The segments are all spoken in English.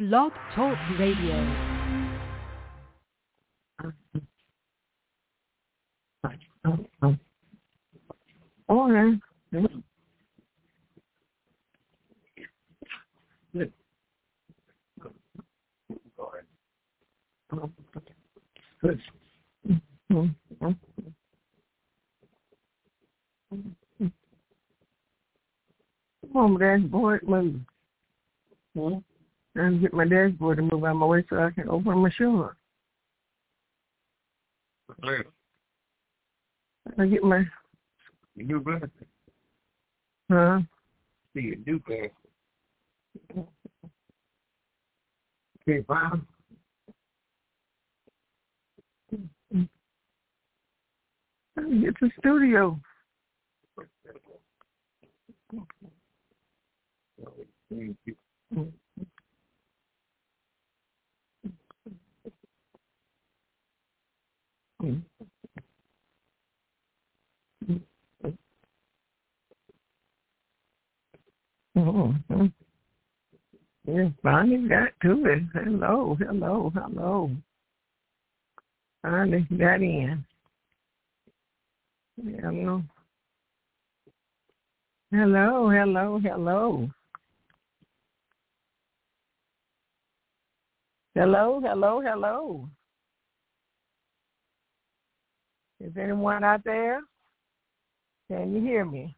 Blog Talk Radio. Okay. Come on, dashboard, move. And get my dashboard to move out of my way so I can open my shoe. I get my... You do better. Huh? See, you do better. Okay, wow. Get to the studio. Yeah, finally got to it. Hello. Finally got in. Hello. Hello. Is anyone out there? Can you hear me?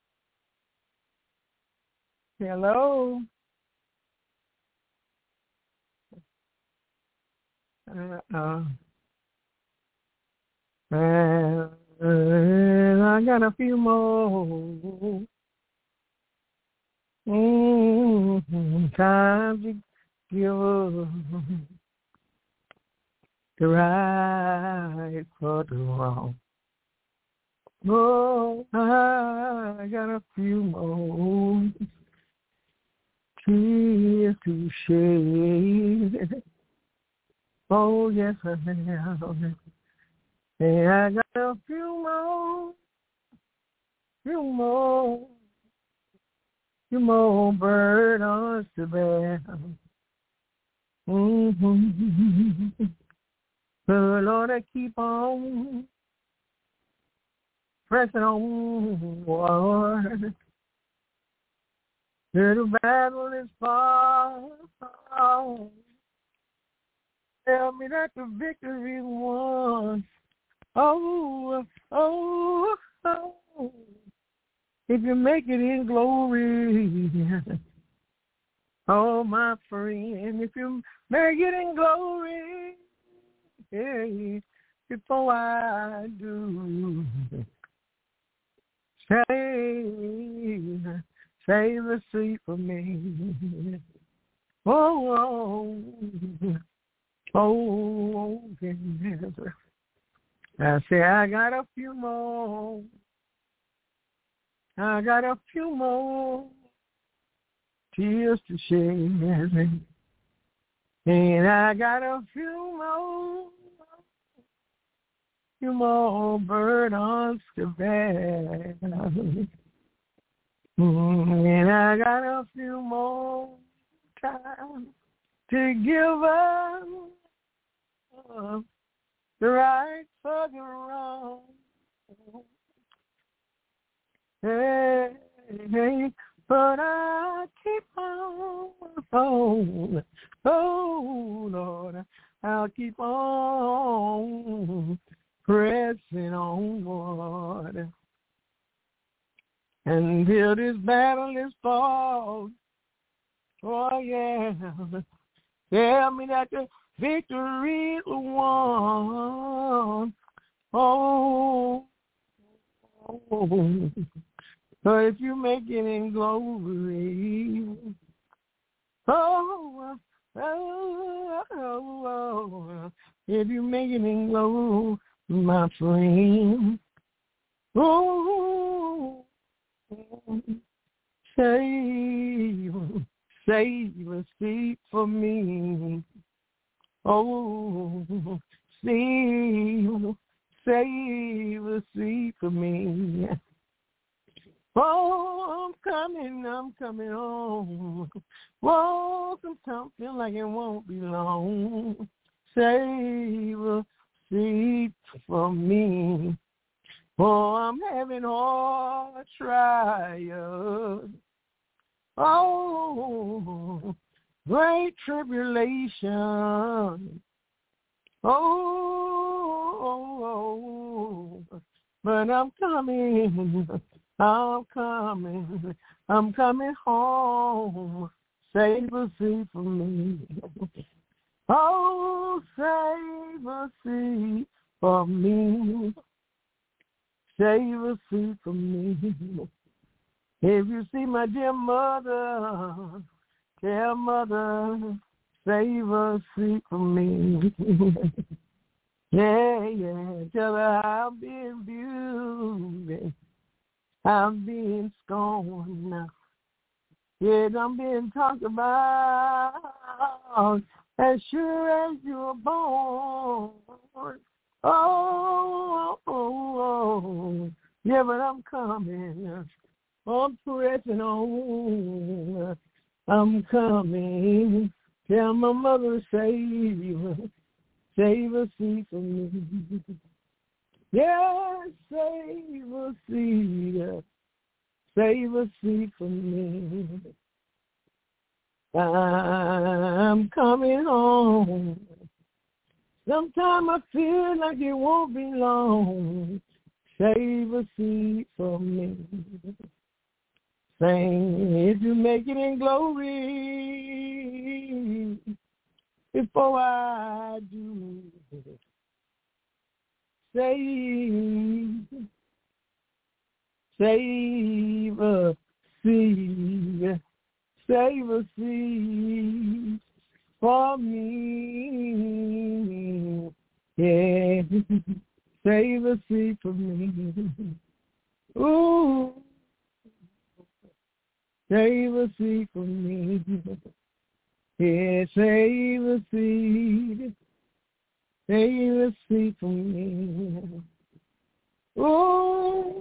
Hello? I got a few more times to give up the right for the wrong. Oh, I got a few more tears to shed. Oh, yes, I have. And I got a few more burdens to bear. So, Lord, I keep on pressing on. The battle is far. Tell me that the victory won. Oh. If you make it in glory, oh, my friend, if you make it in glory, hey, before I do, save a seat for me. Oh, yes. I say I got a few more tears to shed, and I got a few more burdens to bear, and I got a few more time to give up the right for the wrong. Hey, but I keep on, oh Lord, I'll keep on pressing onward until this battle is fought. Oh yeah, tell me that the victory is won. Oh. So if you make it in glory, if you make it in glory, my friend, save a seat for me. Oh, save a seat for me. Oh, I'm coming home. Whoa, sometimes feel like it won't be long. Save a seat for me. Oh, I'm having hard trials. Oh, great tribulation. Oh, but I'm coming home. Save a seat for me. Oh, save a seat for me. Save a seat for me. If you see my dear mother, tell mother, save a seat for me. Yeah, tell her I'm being abused, I'm being scorned now. Yeah, I'm being talked about as sure as you're born. Oh, yeah, but I'm coming. I'm pressing on. I'm coming. Tell my mother, save a seat for me. Yeah, save a seat for me. I'm coming home. Sometime I feel like it won't be long. Save a seat for me. Sing, if you make it in glory, before I do, save a seat for me. Yeah, save a seat for me. Ooh, save a seat for me. Yeah, save a seat for me. Ooh,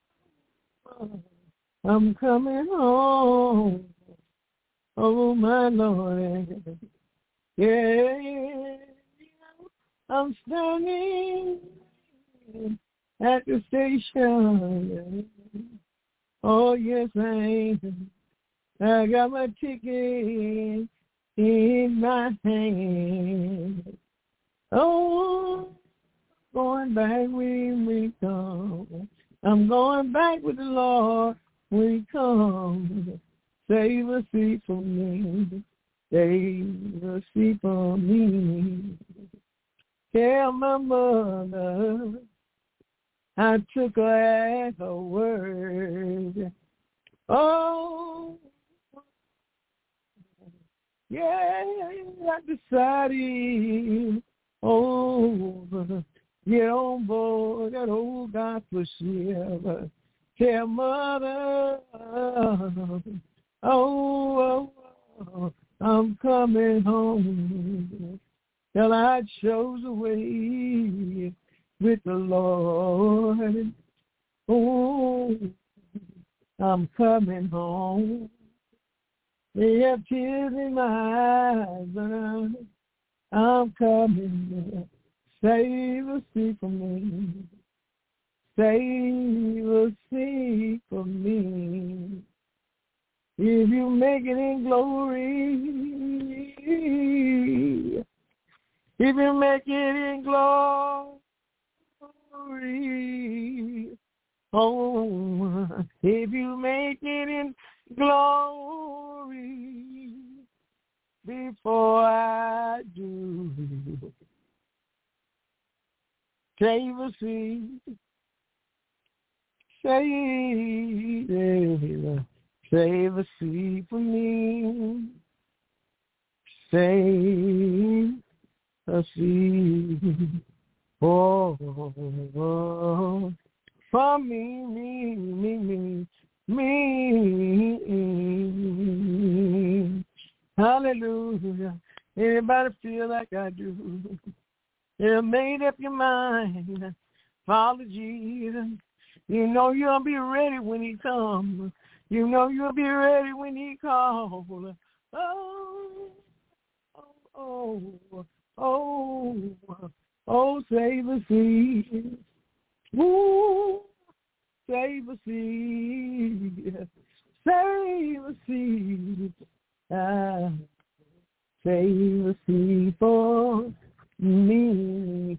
I'm coming home. Oh, my Lord. Yeah, I'm standing at the station. Oh, yes, I am. I got my ticket in my hand. Oh, going back when we come. I'm going back with the Lord when we come. Save a seat for me. Save a seat for me. Tell my mother I took her at her word. Oh, yeah, I decided, get on board that old gospel ship. Tell mother, I'm coming home. Till I chose a way with the Lord. Oh, I'm coming home. They have tears in my eyes, but I'm coming. Save a seat for me. Save a seat for me. If you make it in glory, if you make it in glory, oh, if you make it in glory, before I do, save a seat, save a seat for me, save a seat for me. Hallelujah. Anybody feel like I do? You made up your mind. Follow Jesus. You know you'll be ready when he comes. You know you'll be ready when he calls. Oh, oh, oh, oh, save a seed. Ooh, save a seed. Save a seed. Save a seed for me.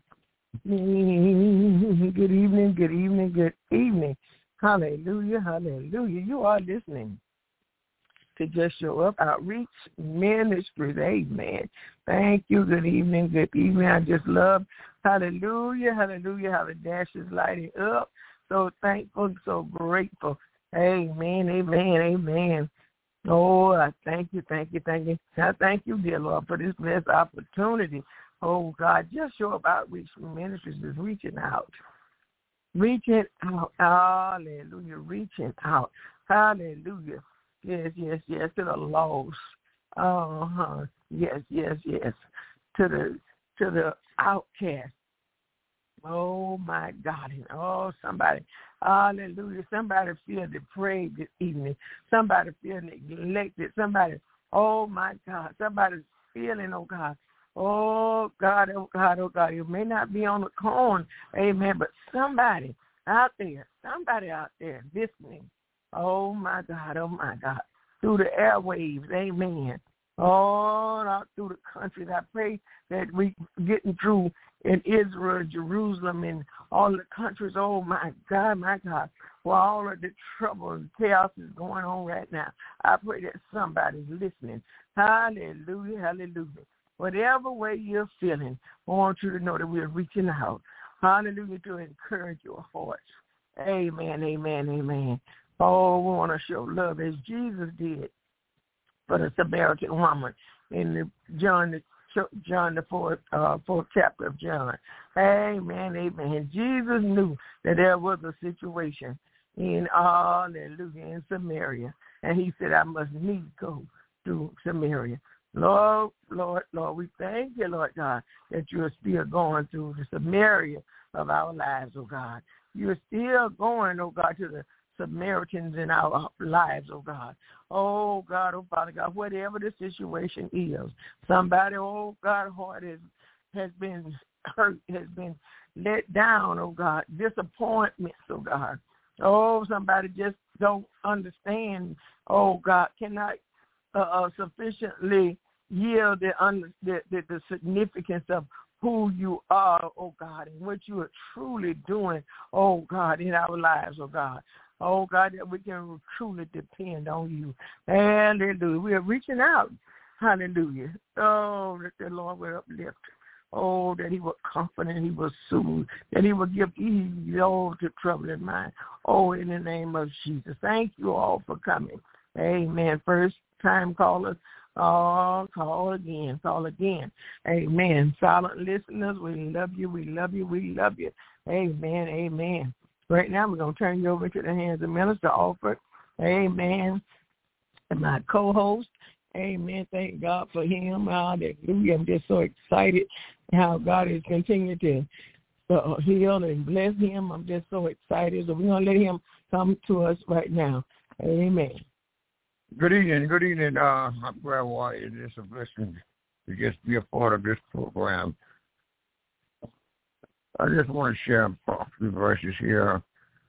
Good evening, good evening, good evening. Hallelujah, hallelujah. You are listening to Just Show Up Outreach Ministries. Amen. Thank you. Good evening, good evening. I just love, hallelujah, hallelujah, how the dash is lighting up. So thankful, so grateful. Amen, amen, amen. Oh, I thank you, thank you, thank you. I thank you, dear Lord, for this blessed opportunity. Oh, God, Just Show Up Outreach Ministries is reaching out. Reaching out. Hallelujah. Reaching out. Hallelujah. Yes, yes, yes. To the lost. Yes, yes, yes. To the outcast. Oh, my God. Oh, somebody. Hallelujah. Somebody feel depraved this evening. Somebody feel neglected. Somebody, oh, my God. Somebody's feeling, oh, God. Oh, God, oh, God, oh, God. You may not be on the corn, amen, but somebody out there listening. Oh, my God, through the airwaves, amen. All out through the countries. I pray that we getting through in Israel, Jerusalem, and all the countries. Oh, my God, where all of the trouble and chaos is going on right now. I pray that somebody's listening. Hallelujah, hallelujah. Whatever way you're feeling, I want you to know that we're reaching out. Hallelujah, to encourage your hearts. Amen, amen, amen. Oh, we want to show love as Jesus did for the Samaritan woman in John the fourth chapter of John. Amen, amen. Jesus knew that there was a situation in Samaria, and he said, I must needs go through Samaria. Lord, we thank you, Lord God, that you're still going through the Samaria of our lives, oh God. You're still going, oh God, to the Samaritans in our lives, oh God. Oh God, oh Father God, whatever the situation is, somebody, oh God, heart has been hurt, has been let down, oh God, disappointments, oh God. Oh, somebody just don't understand, oh God, cannot sufficiently yield the significance of who you are, oh God, and what you are truly doing, oh God, in our lives, oh God. Oh God, that we can truly depend on you. Hallelujah. We are reaching out. Hallelujah. Oh, that the Lord will uplift. Oh, that he will comfort and he will soothe, that he will give ease all to troubling mind. Oh, in the name of Jesus. Thank you all for coming. Amen. First time callers, call again. Amen. Silent listeners, we love you. Amen, amen. Right now, we're going to turn you over to the hands of Minister Alfred. Amen. And my co-host. Amen. Thank God for him. Hallelujah. I'm just so excited how God is continuing to heal and bless him. I'm just so excited. So we're going to let him come to us right now. Amen. Good evening, my prayer warrior. It's a blessing to just be a part of this program. I just want to share a few verses here.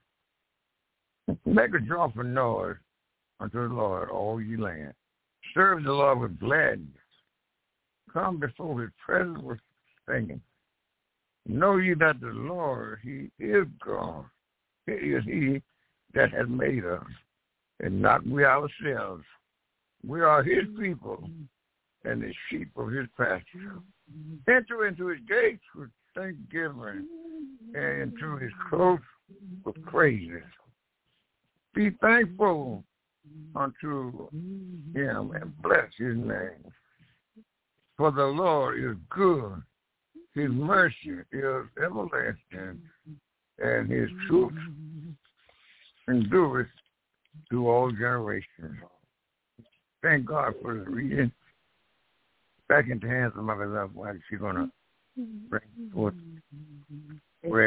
Make a joyful noise unto the Lord, all ye land. Serve the Lord with gladness. Come before his presence with singing. Know ye that the Lord, he is God. It is he that has made us, and not we ourselves. We are his people and the sheep of his pasture. Enter into his gates with thanksgiving and into his courts with praises. Be thankful unto him and bless his name. For the Lord is good. His mercy is everlasting, and his truth endureth to all generations. Thank God for the reading. Back into the hands of my beloved wife. She's going to bring forth prayer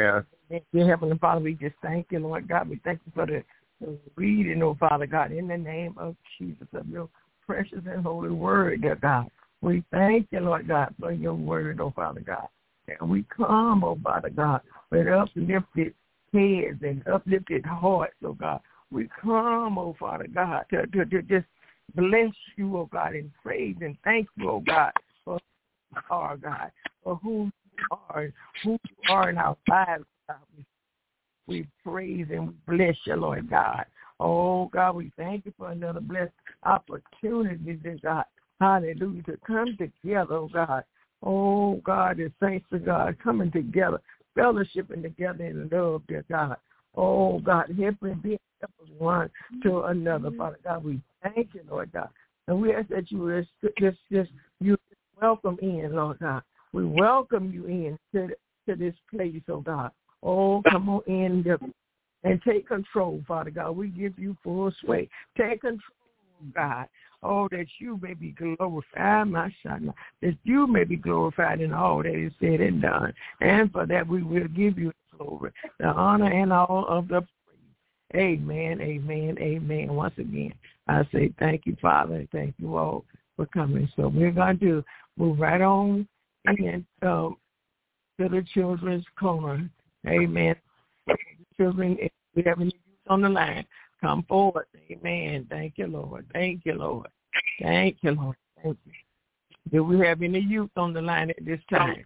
Dear Heavenly Father, we just thank you, Lord God. We thank you for the reading, oh Father God, in the name of Jesus, of your precious and holy word, dear God. We thank you, Lord God, for your word, oh Father God. And we come, oh Father God, with uplifted heads and uplifted hearts, oh God. We come, oh Father God, to just bless you, oh God, and praise and thank you, oh God, for who you are, God, for who you are in our lives, God. We praise and we bless you, Lord God. Oh, God, we thank you for another blessed opportunity, dear God. Hallelujah, to come together, oh God. Oh, God, the saints of God coming together, fellowshipping together in love, dear God. Oh, God, helping one to another, Father God. We thank you, Lord God. And we ask that you you welcome in, Lord God. We welcome you in to this place, oh God. Oh, come on in and take control, Father God. We give you full sway. Take control, God. Oh, that you may be glorified, my son, that you may be glorified in all that is said and done. And for that we will give you the glory, the honor, and all of the praise. Amen, amen, amen. Once again, I say thank you, Father. Thank you all for coming. So we're going to move right on in to the children's corner. Amen. Children, if we have any youth on the line, come forward. Amen. Thank you, Lord. Thank you, Lord. Thank you, Lord. Thank you. Do we have any youth on the line at this time?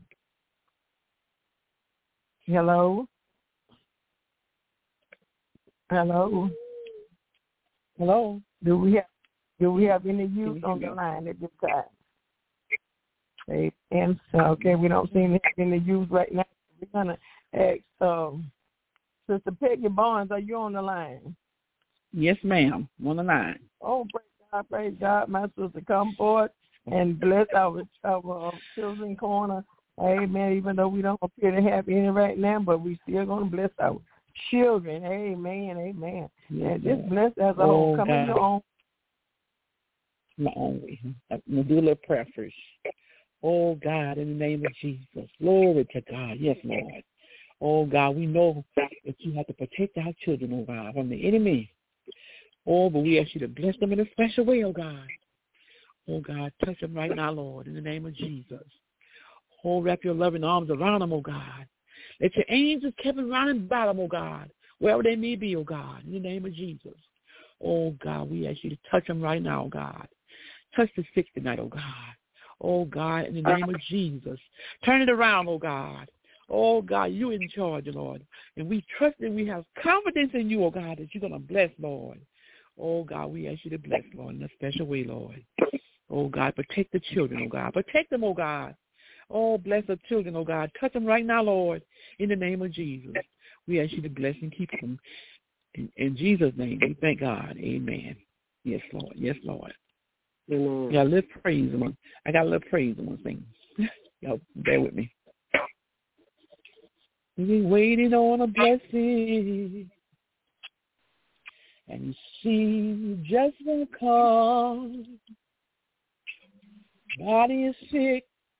Hello? Hello? Hello? Do we have any youth on the line at this time? And so, okay, we don't seem to have any youth right now. We're gonna ask Sister Peggy Barnes, are you on the line? Yes, ma'am. On the line. Oh, praise God. My sister, come forward and bless our children corner. Amen. Even though we don't appear to have any right now, but we still going to bless our children. Amen. Amen. Yes, and just bless as a whole. Come in your own. My own way. I'm going to do a little prayer first. Oh, God, in the name of Jesus. Glory to God. Yes, Lord. Oh, God, we know that you have to protect our children, oh, God, from the enemy. Oh, but we ask you to bless them in a special way, oh, God. Oh, God, touch them right now, Lord, in the name of Jesus. Oh, wrap your loving arms around them, oh, God. Let your angels keep around and about them, oh, God, wherever they may be, oh, God, in the name of Jesus. Oh, God, we ask you to touch them right now, oh, God. Touch the sick tonight, oh, God. Oh, God, in the name of Jesus. Turn it around, oh, God. Oh, God, you're in charge, Lord. And we trust and we have confidence in you, oh, God, that you're going to bless, Lord. Oh, God, we ask you to bless, Lord, in a special way, Lord. Oh, God, protect the children, oh, God. Protect them, oh, God. Oh, bless the children, oh, God. Touch them right now, Lord, in the name of Jesus. We ask you to bless and keep them. In Jesus' name, we thank God. Amen. Yes, Lord. Yes, Lord. Amen. Yeah, let's praise them. I got a little praise I'm going to sing. Y'all bear with me. We've been waiting on a blessing, and you see just won't come. Body is sick,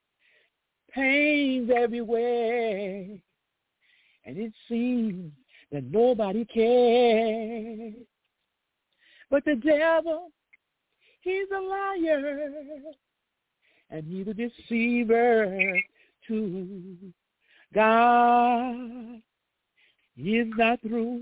pains everywhere, and it seems that nobody cares. But the devil, he's a liar, and he's a deceiver too. God is not through.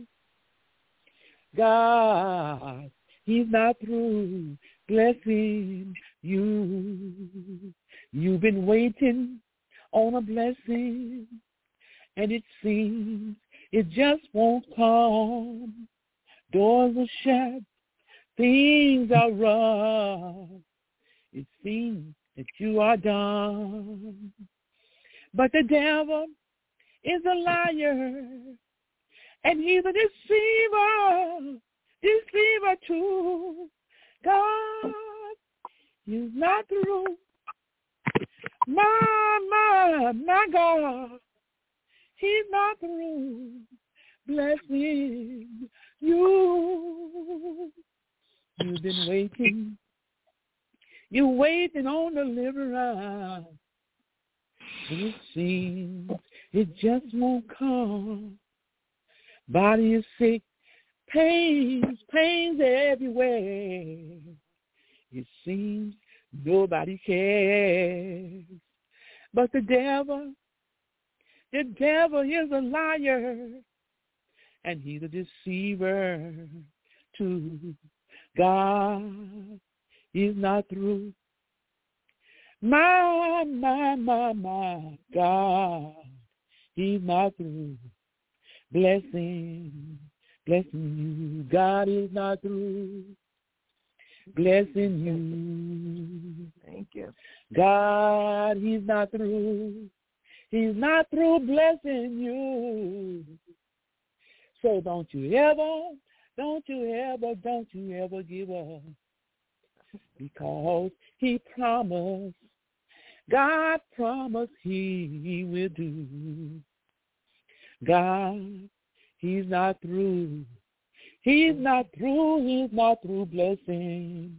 God, he's not through blessing you. You've been waiting on a blessing, and it seems it just won't come. Doors are shut, things are rough. It seems that you are done. But the devil is a liar, and he's a deceiver too. God is not through. My God, he's not through blessing you. You've been waiting. You're waiting on deliverance. And it seems it just won't come. Body is sick, pains everywhere. It seems nobody cares. But the devil is a liar, and he's a deceiver too. God is not through. My God, he's not through. Blessing you. God is not through. Blessing you. Thank you. God, he's not through. He's not through blessing you. So don't you ever give up. Because he promised, God promised he will do. God, he's not through. He's not through blessing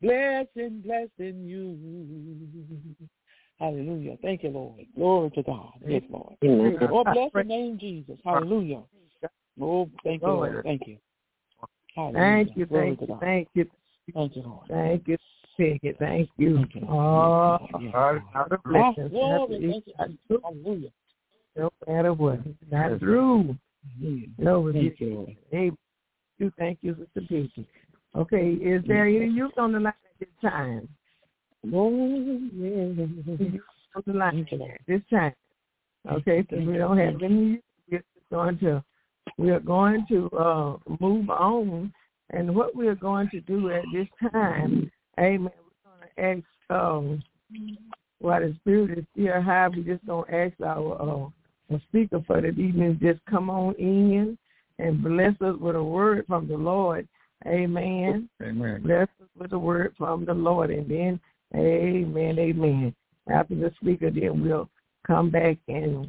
you. Hallelujah. Thank you, Lord. Glory to God. Yes, Lord. Amen. Oh, bless the name, Jesus. Hallelujah. Oh, thank you, Lord. Thank you. Hallelujah. Thank you, Glory thank to you, God. thank you. Thank you, Lord. Thank you, thank you, thank you. Thank you. Oh, Yes, out of blessings. glory. Thank you. Hallelujah. No matter what. Not through. No, Thank you, Lord. Thank you, Sister Beaky. Okay, is there any youth on the line at this time? Oh, yeah. On the line at this time. Okay, so we don't have any youth. We are going to move on. And what we are going to do at this time, amen, we're going to ask while the Spirit is still high, we're just going to ask our speaker for the evening just come on in and bless us with a word from the Lord. Amen. Amen. Bless us with a word from the Lord. And then, amen. After the speaker, then we'll come back and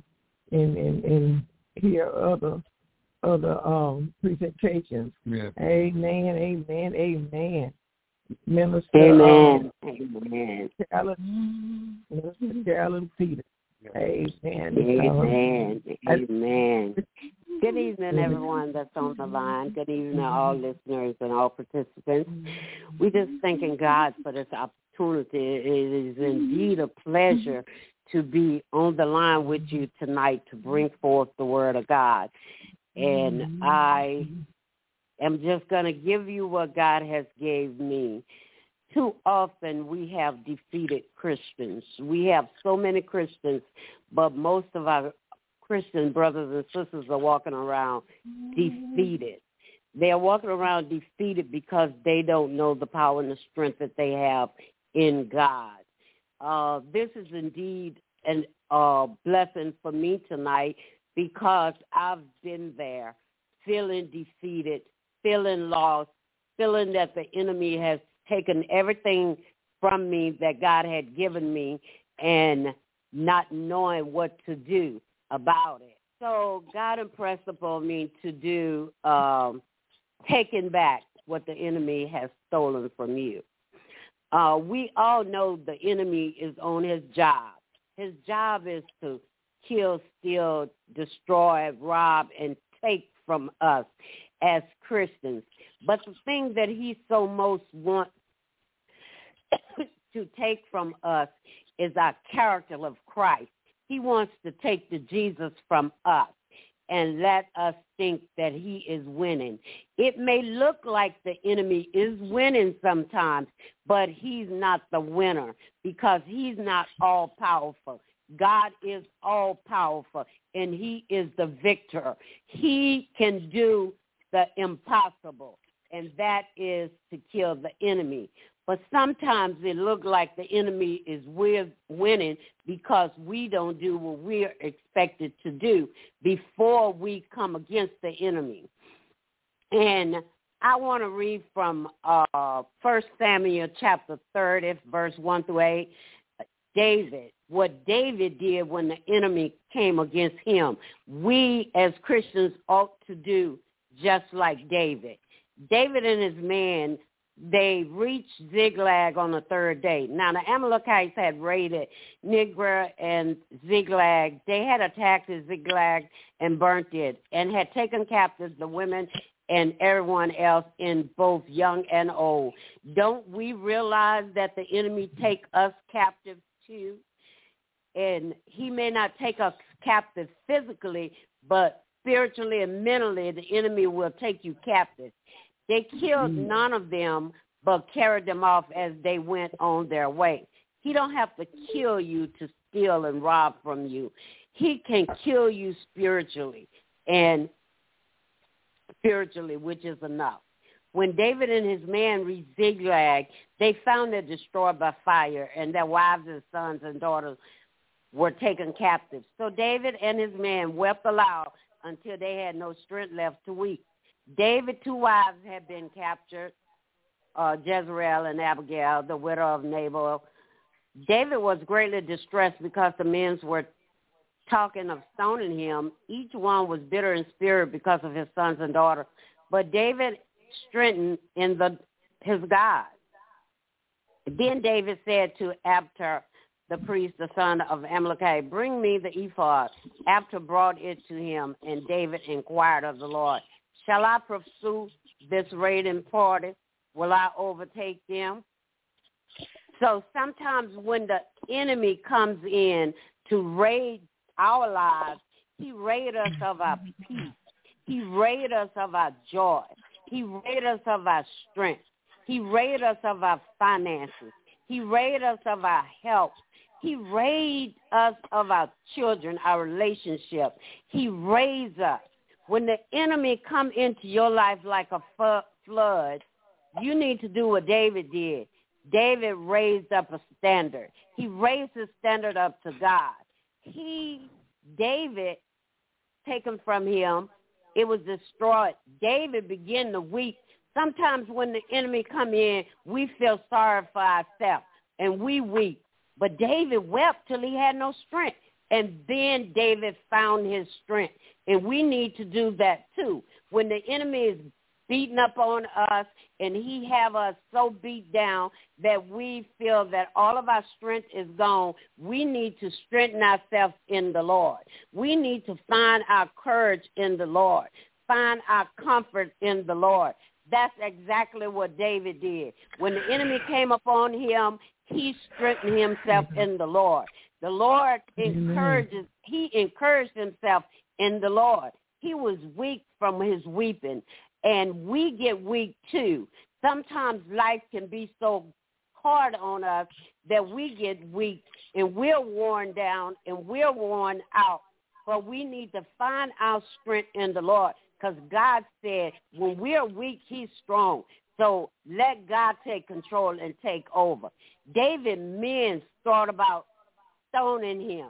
hear other presentations. Yeah. Amen. Minister Amen. Minister Carolyn Peters. Amen. Amen. Good evening, everyone that's on the line. Good evening, all listeners and all participants. We just thanking God for this opportunity. It is indeed a pleasure to be on the line with you tonight to bring forth the word of God. And I am just going to give you what God has gave me. Too often we have defeated Christians. We have so many Christians, but most of our Christian brothers and sisters are walking around defeated. They are walking around defeated because they don't know the power and the strength that they have in God. This is indeed a blessing for me tonight because I've been there, feeling defeated, feeling lost, feeling that the enemy has taken everything from me that God had given me and not knowing what to do about it. So God impressed upon me to do taking back what the enemy has stolen from you. We all know the enemy is on his job. His job is to kill, steal, destroy, rob, and take from us as Christians. But the thing that he so most wants to take from us is our character of Christ. He wants to take the Jesus from us and let us think that he is winning. It may look like the enemy is winning sometimes, but he's not the winner because he's not all-powerful. God is all-powerful, and he is the victor. He can do the impossible, and that is to kill the enemy. But sometimes it looks like the enemy is winning because we don't do what we're expected to do before we come against the enemy. And I want to read from 1 Samuel chapter 30, verse 1 through 8. David, what David did when the enemy came against him, we as Christians ought to do just like David. David and his men they reached Ziklag on the third day. Now, the Amalekites had raided Nigra and Ziklag. They had attacked Ziklag and burnt it and had taken captive the women and everyone else in both young and old. Don't we realize that the enemy take us captive too? And he may not take us captive physically, but spiritually and mentally, the enemy will take you captive. They killed none of them, but carried them off as they went on their way. He don't have to kill you to steal and rob from you. He can kill you spiritually, which is enough. When David and his men reached Ziklag, they found it destroyed by fire, and their wives and sons and daughters were taken captive. So David and his men wept aloud until they had no strength left to weep. David's 2 wives had been captured, Jezreel and Abigail, the widow of Nabal. David was greatly distressed because the men were talking of stoning him. Each one was bitter in spirit because of his sons and daughters. But David strengthened in his God. Then David said to Abner, the priest, the son of Amalekite, bring me the ephod. Abner brought it to him, and David inquired of the Lord, shall I pursue this raiding party? Will I overtake them? So sometimes when the enemy comes in to raid our lives, he raids us of our peace. He raids us of our joy. He raids us of our strength. He raids us of our finances. He raids us of our health. He raids us of our children, our relationship. He raids us. When the enemy come into your life like a flood, you need to do what David did. David raised up a standard. He raised his standard up to God. David, taken from him, it was destroyed. David began to weep. Sometimes when the enemy come in, we feel sorry for ourselves, and we weep. But David wept till he had no strength. And then David found his strength. And we need to do that too. When the enemy is beating up on us and he have us so beat down that we feel that all of our strength is gone, we need to strengthen ourselves in the Lord. We need to find our courage in the Lord, find our comfort in the Lord. That's exactly what David did. When the enemy came upon him, he strengthened himself in the Lord. The Lord encouraged himself in the Lord. He was weak from his weeping, and we get weak too. Sometimes life can be so hard on us that we get weak, and we're worn down, and we're worn out. But we need to find our strength in the Lord, because God said when we're weak, he's strong. So let God take control and take over. David's men thought about stoning him.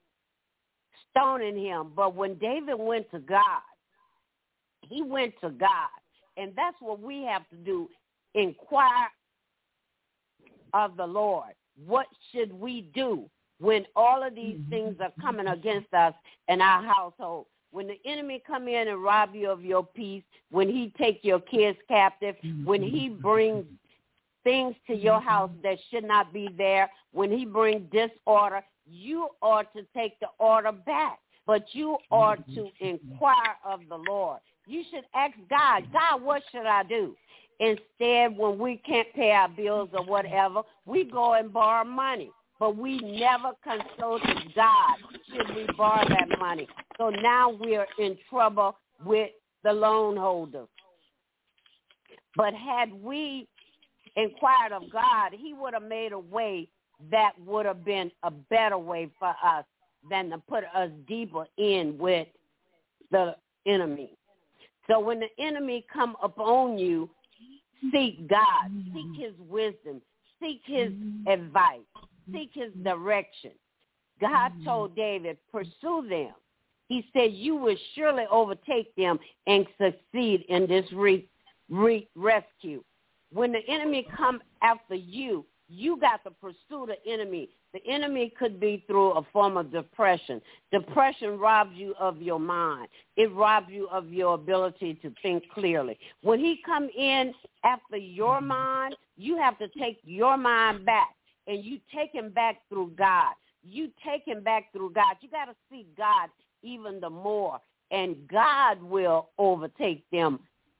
But when David went to God, he went to God. And that's what we have to do, inquire of the Lord. What should we do when all of these things are coming against us in our household? When the enemy come in and rob you of your peace, when he take your kids captive, when he brings things to your house that should not be there, when he brings disorder, you ought to take the order back. But you ought to inquire of the Lord. You should ask God, God, what should I do? Instead, when we can't pay our bills or whatever, we go and borrow money. But we never consulted God, should we borrow that money. So now we're in trouble with the loan holders. But had we inquired of God, he would have made a way that would have been a better way for us than to put us deeper in with the enemy. So when the enemy come upon you, seek God, seek his wisdom, seek his advice, seek his direction. God told David, pursue them. He said, you will surely overtake them and succeed in this rescue. When the enemy come after you, you got to pursue the enemy. The enemy could be through a form of depression. Depression robs you of your mind. It robs you of your ability to think clearly. When he come in after your mind, you have to take your mind back, and you take him back through God. You take him back through God. You got to seek God even the more, and God will overtake them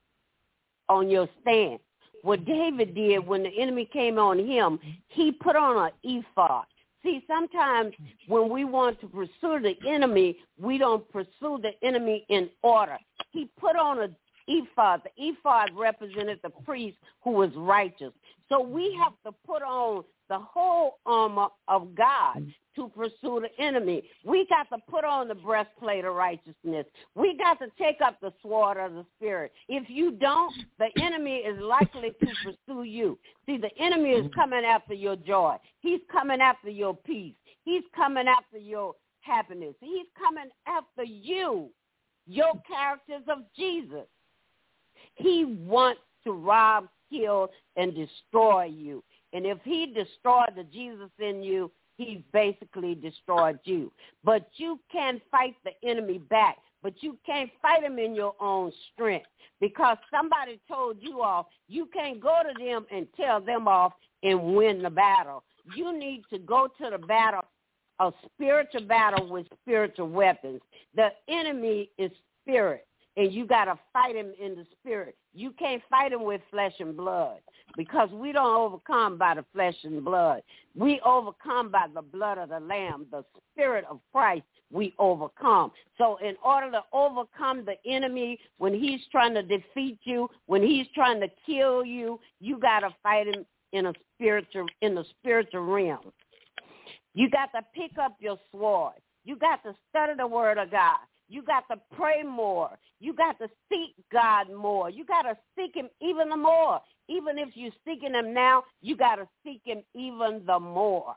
on your stand. What David did when the enemy came on him, he put on an ephod. See, sometimes when we want to pursue the enemy, we don't pursue the enemy in order. He put on an ephod. The ephod represented the priest who was righteous. So we have to put on the whole armor of God to pursue the enemy. We got to put on the breastplate of righteousness. We got to take up the sword of the Spirit. If you don't, the enemy is likely to pursue you. See, the enemy is coming after your joy. He's coming after your peace. He's coming after your happiness. He's coming after you, your characters of Jesus. He wants to rob, kill, and destroy you. And if he destroyed the Jesus in you, he basically destroyed you. But you can fight the enemy back, but you can't fight him in your own strength because somebody told you off. You can't go to them and tell them off and win the battle. You need to go to the battle, a spiritual battle with spiritual weapons. The enemy is spirit, and you got to fight him in the spirit. You can't fight him with flesh and blood because we don't overcome by the flesh and blood. We overcome by the blood of the Lamb, the Spirit of Christ. We overcome. So in order to overcome the enemy, when he's trying to defeat you, when he's trying to kill you, you got to fight him in the spiritual realm. You got to pick up your sword. You got to study the Word of God. You got to pray more. You got to seek God more. You got to seek him even the more. Even if you're seeking him now, you got to seek him even the more.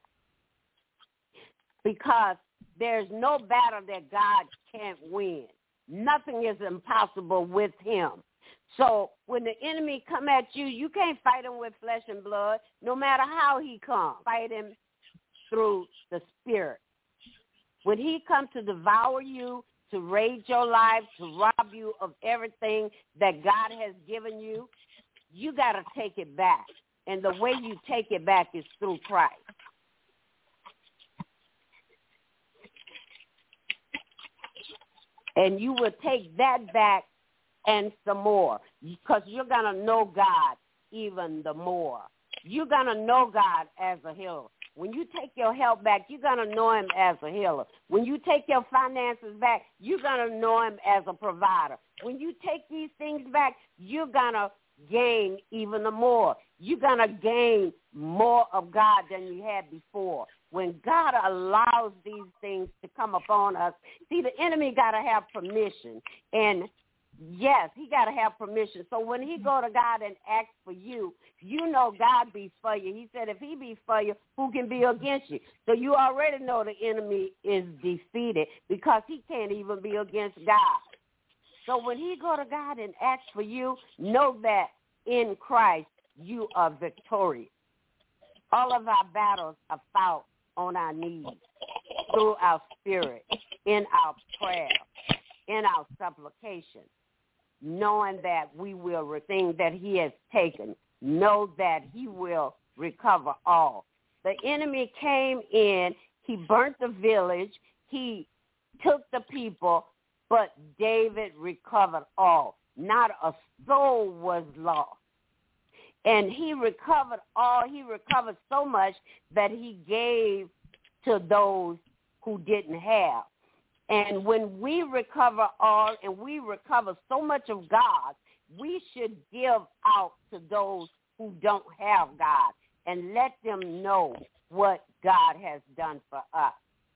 Because there's no battle that God can't win. Nothing is impossible with him. So when the enemy come at you, you can't fight him with flesh and blood, no matter how he comes. Fight him through the Spirit. When he comes to devour you, to raid your life, to rob you of everything that God has given you, you got to take it back. And the way you take it back is through Christ. And you will take that back and some more because you're going to know God even the more. You're going to know God as a healer. When you take your health back, you're going to know him as a healer. When you take your finances back, you're going to know him as a provider. When you take these things back, you're going to gain even more. You're going to gain more of God than you had before. When God allows these things to come upon us, see, the enemy got to have permission. And yes, he got to have permission. So when he go to God and ask for you, you know God be for you. He said if he be for you, who can be against you? So you already know the enemy is defeated because he can't even be against God. So when he go to God and ask for you, know that in Christ you are victorious. All of our battles are fought on our knees, through our spirit, in our prayer, in our supplication, knowing that we will receive that he has taken, know that he will recover all. The enemy came in, he burnt the village, he took the people, but David recovered all. Not a soul was lost. And he recovered all. He recovered so much that he gave to those who didn't have. And when we recover all and we recover so much of God, we should give out to those who don't have God and let them know what God has done for us.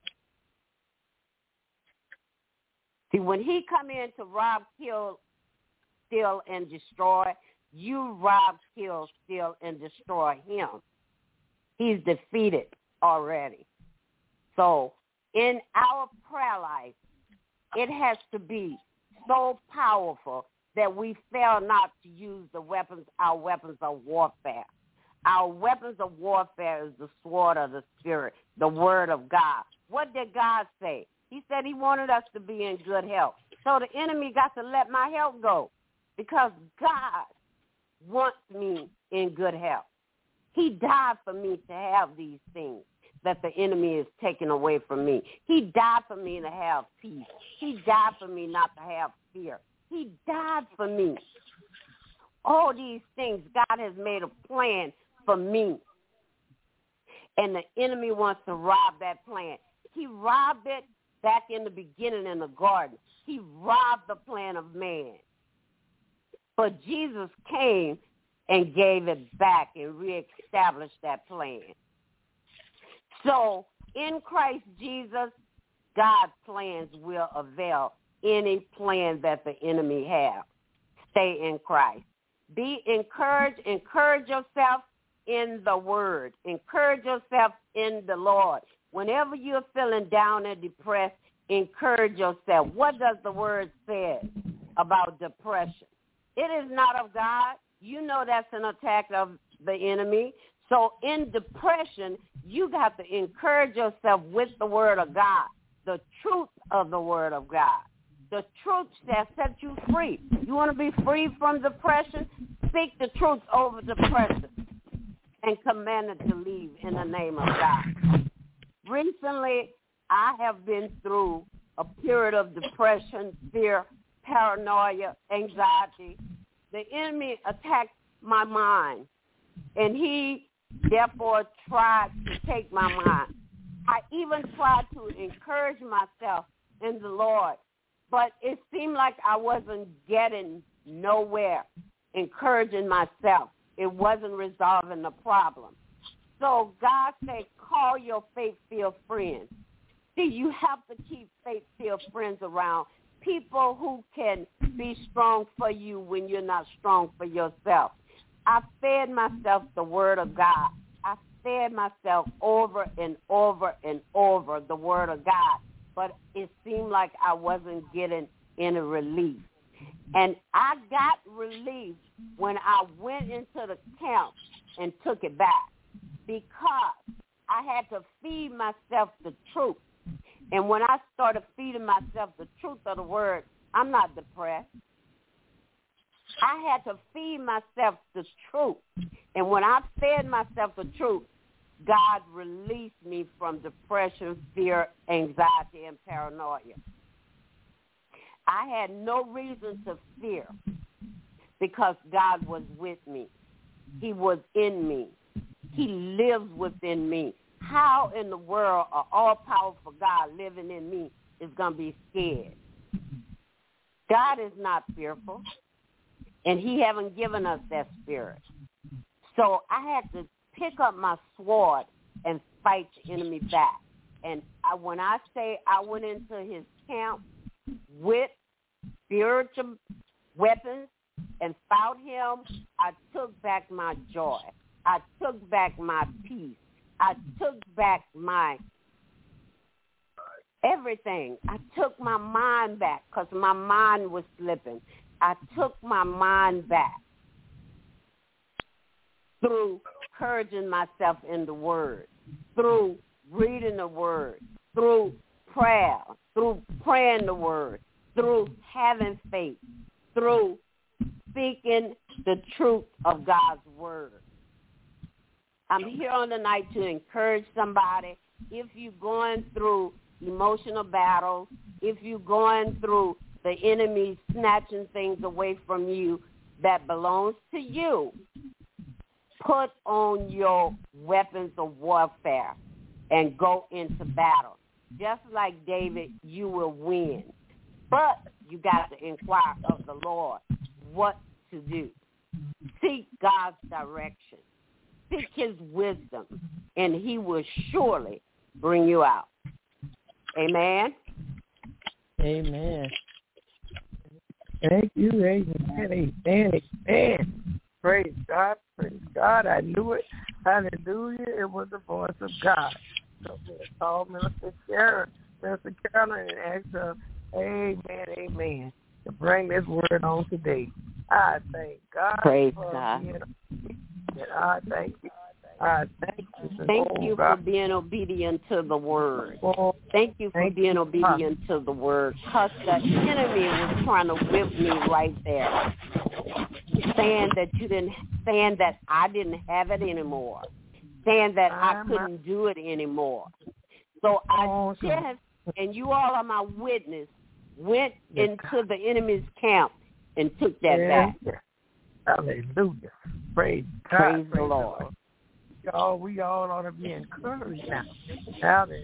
See, when he come in to rob, kill, steal, and destroy, you rob, kill, steal, and destroy him. He's defeated already. So in our prayer life, it has to be so powerful that we fail not to use the weapons, our weapons of warfare. Our weapons of warfare is the sword of the Spirit, the word of God. What did God say? He said he wanted us to be in good health. So the enemy got to let my health go because God wants me in good health. He died for me to have these things that the enemy is taking away from me. He died for me to have peace. He died for me not to have fear. He died for me. All these things, God has made a plan for me. And the enemy wants to rob that plan. He robbed it back in the beginning in the garden. He robbed the plan of man. But Jesus came and gave it back and reestablished that plan. So in Christ Jesus, God's plans will avail any plan that the enemy has. Stay in Christ. Be encouraged. Encourage yourself in the word. Encourage yourself in the Lord. Whenever you're feeling down and depressed, encourage yourself. What does the word say about depression? It is not of God. You know that's an attack of the enemy. So in depression, you got to encourage yourself with the word of God, the truth of the word of God. The truth that sets you free. You want to be free from depression? Speak the truth over depression and command it to leave in the name of God. Recently, I have been through a period of depression, fear, paranoia, anxiety. The enemy attacked my mind, and he therefore tried to take my mind. I even tried to encourage myself in the Lord, but it seemed like I wasn't getting nowhere encouraging myself. It wasn't resolving the problem. So God said, call your faith-filled friends. See, you have to keep faith-filled friends around, people who can be strong for you when you're not strong for yourself. I fed myself the word of God. I fed myself over and over and over the word of God, but it seemed like I wasn't getting any relief. And I got relief when I went into the camp and took it back because I had to feed myself the truth. And when I started feeding myself the truth of the word, I'm not depressed. I had to feed myself the truth. And when I fed myself the truth, God released me from depression, fear, anxiety, and paranoia. I had no reason to fear because God was with me. He was in me. He lives within me. How in the world an all-powerful God living in me is going to be scared? God is not fearful, and he haven't given us that spirit. So I had to pick up my sword and fight the enemy back. And when I say I went into his camp with spiritual weapons and fought him, I took back my joy. I took back my peace. I took back my everything. I took my mind back because my mind was slipping. I took my mind back through encouraging myself in the word, through reading the word, through prayer, through praying the word, through having faith, through speaking the truth of God's word. I'm here on the night to encourage somebody. If you're going through emotional battles, if you're going through the enemy snatching things away from you that belongs to you, put on your weapons of warfare and go into battle. Just like David, you will win. But you got to inquire of the Lord what to do. Seek God's direction. Seek his wisdom, and he will surely bring you out. Amen? Amen. Thank you. Amen. Amen. Praise God. Praise God. I knew it. Hallelujah. It was the voice of God. So we called Minister Carolyn, and asked her, amen, to bring this word on today. I thank God. Praise God. I thank you. I thank you. Thank you for God. being obedient to the word. Oh, Thank you for being obedient to the word. Because the enemy was trying to whip me right there, saying that I didn't have it anymore, saying that I couldn't do it anymore. So I just, and you all are my witness, went into the enemy's camp and took that back. Hallelujah. Praise God. Praise the Lord. We all ought to be encouraged now. Hallelujah.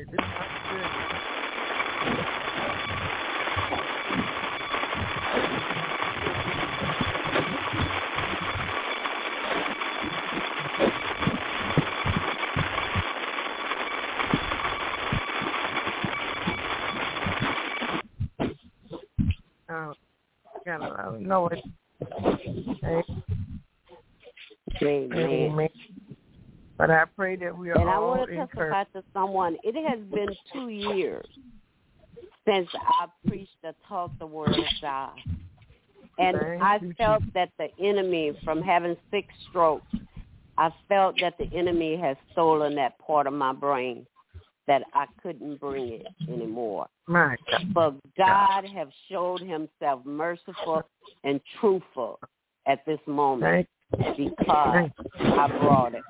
I know it. Amen. But I pray that we are and all I want to testify to someone. It has been 2 years since I preached or taught the word of God. And I felt that the enemy, from having 6 strokes, I felt that the enemy has stolen that part of my brain, that I couldn't bring it anymore. My God. But God have showed himself merciful and truthful at this moment because I brought it.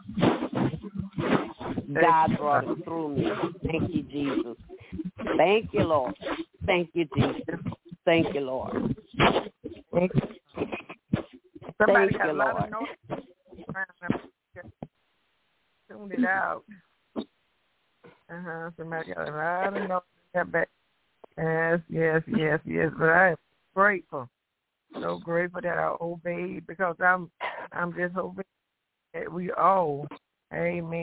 God brought it through me. Thank you, Jesus. Thank you, Lord. Thank you, Jesus. Thank you, Lord. Thank you, Lord. Tuned it out. Somebody got a lot of noise. Yes. But I am grateful. So grateful that I obeyed, because I'm just hoping that we all, amen,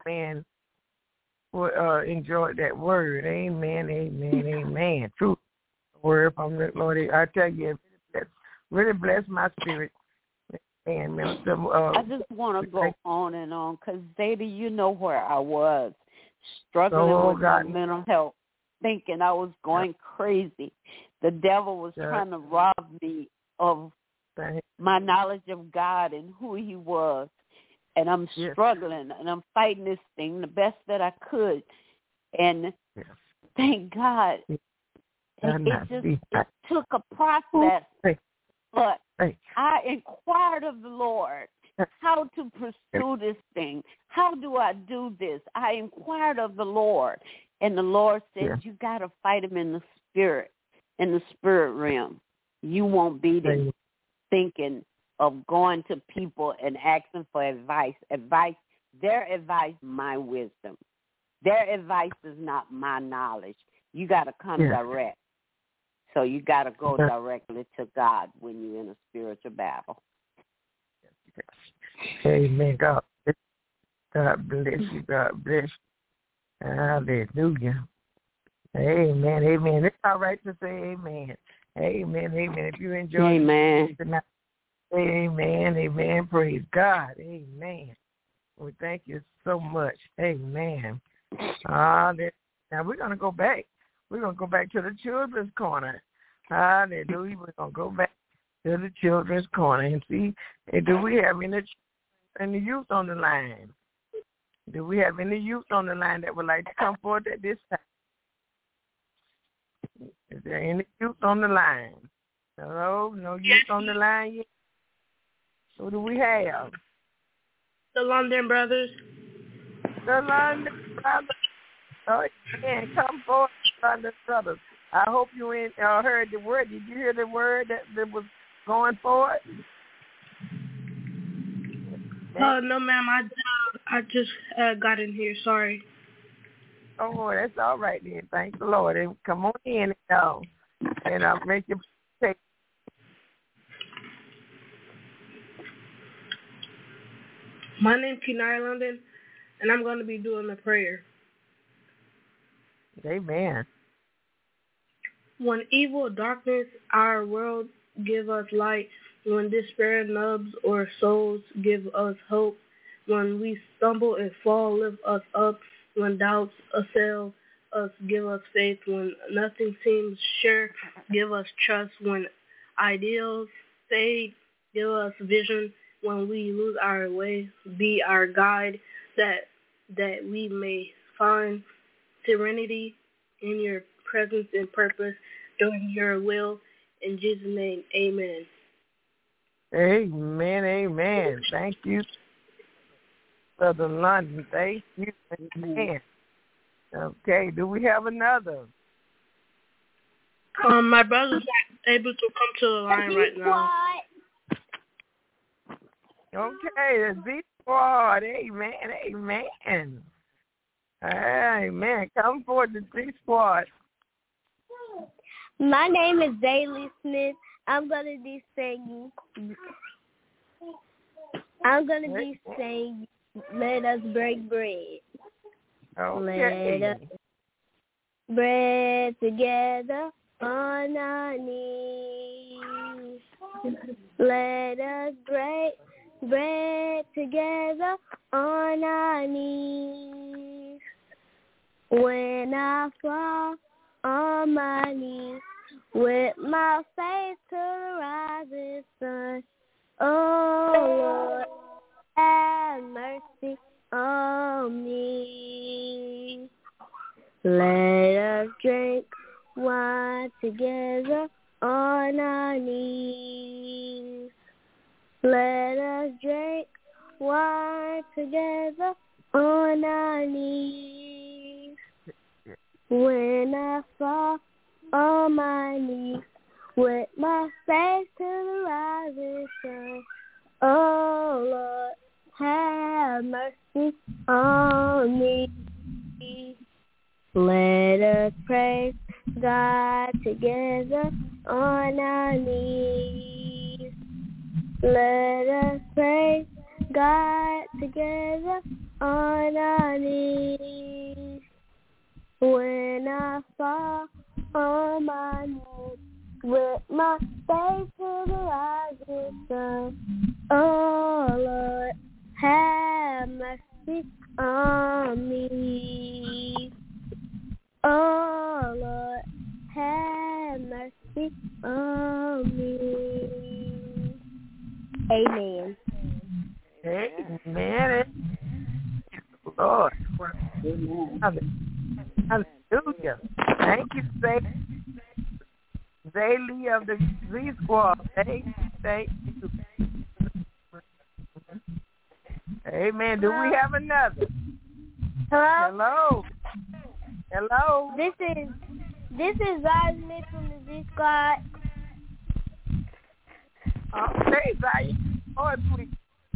will enjoy that word. Amen. True word from the Lord. I tell you, it really blessed my spirit. Amen. I just want to go on and on, because, Zeta, you know where I was, struggling with my mental health, thinking I was going crazy. The devil was trying to rob me of my knowledge of God and who he was. And I'm struggling, and I'm fighting this thing the best that I could. And thank God, it took a process. But I inquired of the Lord how to pursue this thing. How do I do this? I inquired of the Lord. And the Lord said, you got to fight him in the spirit realm. You won't beat him thinking of going to people and asking for advice. Their advice, my wisdom. Their advice is not my knowledge. You got to come direct. So you got to go directly to God when you're in a spiritual battle. Amen. God bless you. God bless you. Hallelujah. Amen. It's all right to say amen. Amen. If you enjoy it tonight, amen. Praise God. Amen. We thank you so much. Amen. Now we're going to go back. We're going to go back to the children's corner. Hallelujah. We're going to go back to the children's corner and see, do we have any youth on the line? Do we have any youth on the line that would like to come forward at this time? Is there any youth on the line? No youth on the line yet? Who do we have? The London Brothers. The London Brothers. Oh, man, come forward, London Brothers. I hope you heard the word. Did you hear the word that was going forward? No, ma'am. I just got in here. Sorry. Oh, that's all right then. Thank the Lord. And come on in and I'll make you take. My name's Kenai London, and I'm going to be doing the prayer. Amen. When evil darkness our world give us light, when despair nubs our souls, give us hope. When we stumble and fall, lift us up. When doubts assail us, give us faith. When nothing seems sure, give us trust. When ideals fade, give us vision. when we lose our way. Be our guide, that we may find serenity in your presence and purpose, doing your will. In Jesus' name, amen. Amen, amen. Thank you, Brother London. Thank you. Amen. Okay, do we have another? My brother's not able to come to the line right now. Okay, the Z Squad. Amen, amen. Amen. Come forward, the Z Squad. My name is Daily Smith. I'm going to be singing. Let Us Break Bread. Okay. Let us bread together on our knees. Let us break bread together on our knees. When I fall on my knees, with my face to the rising sun, oh Lord, have mercy on me. Let us drink wine together on our knees. Let us drink wine together on our knees. When I fall on my knees, with my face to the rising sun, oh Lord, have mercy on me. Let us praise God together on our knees. Let us praise God together on our knees. When I fall on my knees, with my face to the rising sun, oh Lord, have mercy on me. Oh Lord, have mercy on me. Amen. Amen. Lord. Amen. Hallelujah. Thank you, Zaylee of the Z Squad. Thank you. Amen. Do we have another? Hello? Hello? This is Zaylee from the Z Squad. Okay, Zaylee. Oh, sweet.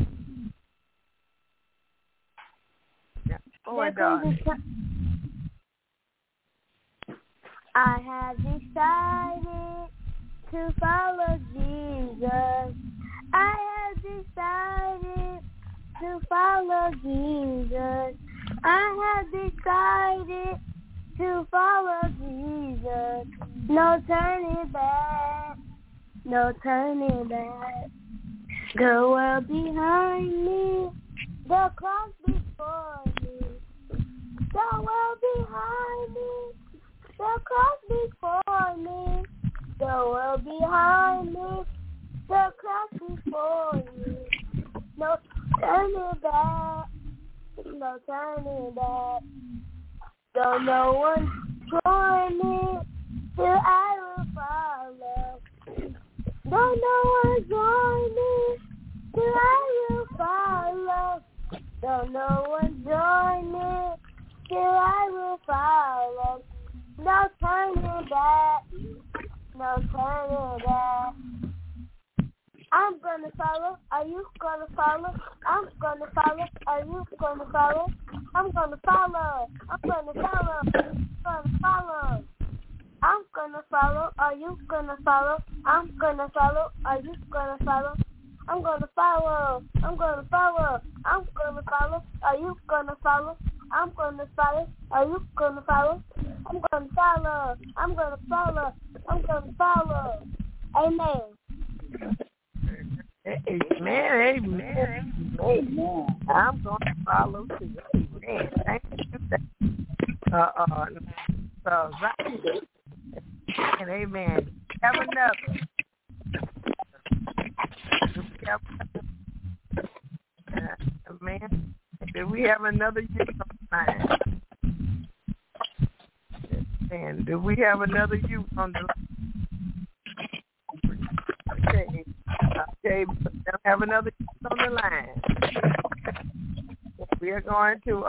I have decided to follow Jesus. I have decided to follow Jesus. I have decided to follow Jesus. No turning back. No turning back. The world behind me. The cross before me. The world behind me. The cross before me. The world behind me. The cross before me. No turning back. No turning back. Don't no one join me till I will follow. Don't no one join me till I will follow. Don't no one join me till I will follow. No turning back. No turning back. I'm gonna follow. Are you gonna follow? I'm gonna follow. Are you gonna follow? I'm gonna follow. I'm gonna follow. I'm gonna follow. I'm gonna follow. Are you gonna follow? I'm gonna follow. Are you gonna follow? I'm gonna follow. I'm gonna follow. I'm gonna follow. Are you gonna follow? I'm gonna follow. Are you gonna follow? I'm gonna follow. I'm gonna follow. I'm gonna follow. Amen. Amen. I'm going to follow too. Amen. Thank you. And amen. Have another. Amen. Do we have another youth on the line? And do we have another youth on the line? Okay, we don't have another youth on the line. We are going to,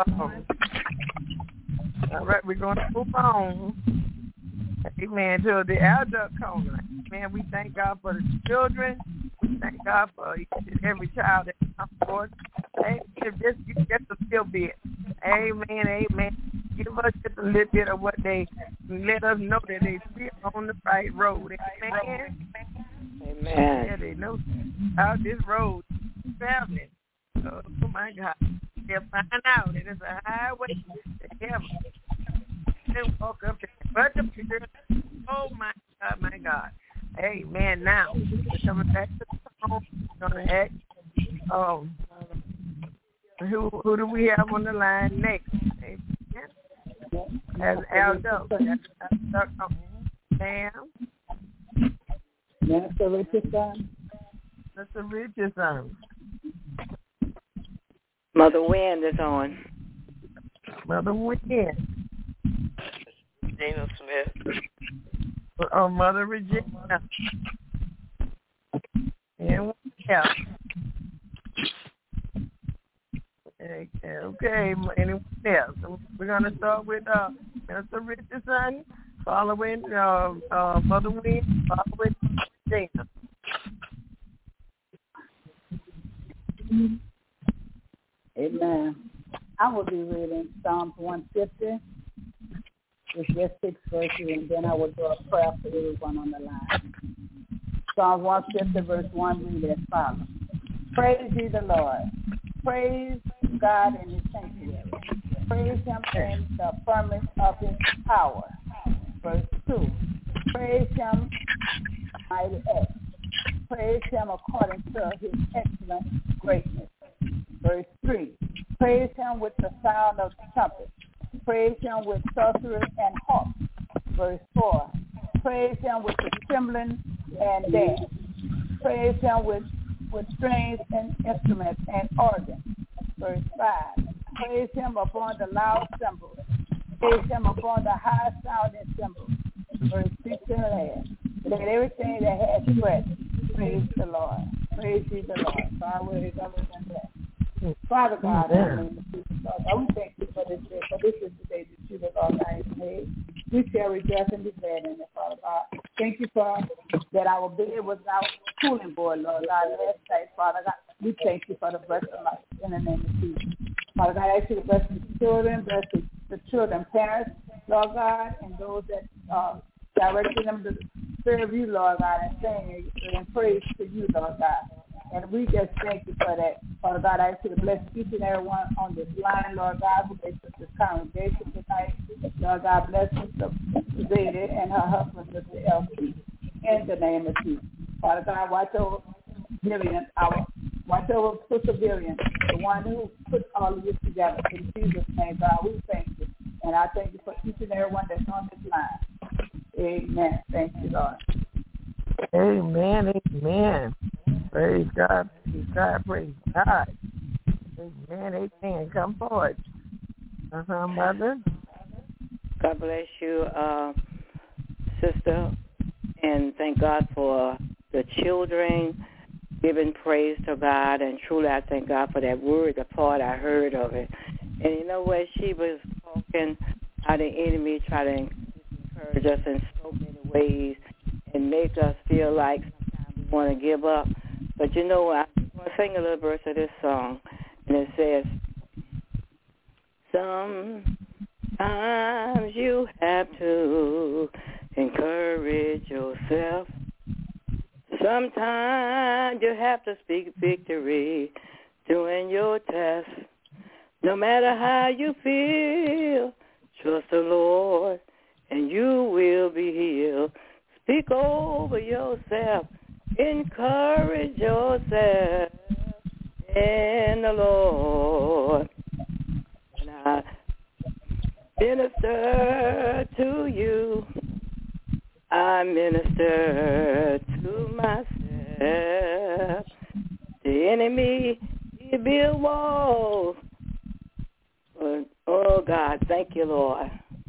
all right, we're going to move on. Amen. To the adult corner. Man, we thank God for the children. We thank God for each and every child that comes forth. Amen. Just you get a little bit. Amen. Amen. Give us just a little bit of what they let us know that they still on the right road. Amen. Amen. Yeah, they know out this road traveling. Oh my God. They'll find out that it's a highway to heaven. They walk up there. But the picture, oh my God. Amen. Now, we're coming back to the phone. We're going to ask, who do we have on the line next? Amen. As Aldo. Ma'am. Minister Richardson. Mr. Richardson. Mother Wind is on. Mother Wind. Regina Smith. Mother Regina. And what else? Okay, anyone else? We're going to start with Minister Richardson, following Mother Wind, following Regina. Amen. I will be reading Psalms 150. It's just 6 verses, and then I will do a prayer for everyone on the line. Psalm 150, verse 1, read as follows. Praise ye the Lord. Praise God in his sanctuary. Praise him in the firmament of his power. Verse 2. Praise him, mighty acts. Praise him according to his excellent greatness. Verse 3. Praise him with the sound of the trumpet. Praise him with sorcerers and harps. Verse 4. Praise him with the trembling and dance. Praise him with strings and instruments and organs. Verse 5. Praise him upon the loud cymbals. Praise him upon the high sounding cymbals. Verse 6 and 11. Let everything that has breath praise the Lord. Praise ye the Lord. Father, we Father God, we thank you for this day, for this is the day that you, the Lord, have made. We shall rejoice and be glad in it, Father God. Thank you for that our bed was out cooling board, Lord God, last night, Father God. We thank you for the blessing of life in the name of Jesus. Father God, I ask you to bless the children, bless the children, parents, Lord God, and those that directed them to serve you, Lord God, and sing and praise to you, Lord God. And we just thank you for that. Father God, I ask you to bless each and every one on this line, Lord God, who makes this congregation tonight. Lord God, bless Sister Zayda and her husband, Mr. L.C., in the name of Jesus. Father God, watch over Vivian, watch over Sister Vivian, the one who put all of this together. In Jesus' name, God, we thank you. And I thank you for each and every one that's on this line. Amen. Thank you, Lord. Amen. Amen. Praise God. Praise God. Praise God. Amen. Amen. Come forward. Mother. God bless you, sister, and thank God for the children giving praise to God. And truly, I thank God for that word, the part I heard of it. And you know what? She was talking how the enemy try to encourage us in so many ways and make us feel like sometimes we want to give up. But you know, I'm going to sing a little verse of this song, and it says, sometimes you have to encourage yourself. Sometimes you have to speak victory during your test. No matter how you feel, trust the Lord, and you will be healed. Speak over yourself. Encourage yourself in the Lord. And I minister to you. I minister to myself. The enemy, he be build walls. Oh, God, thank you, Lord.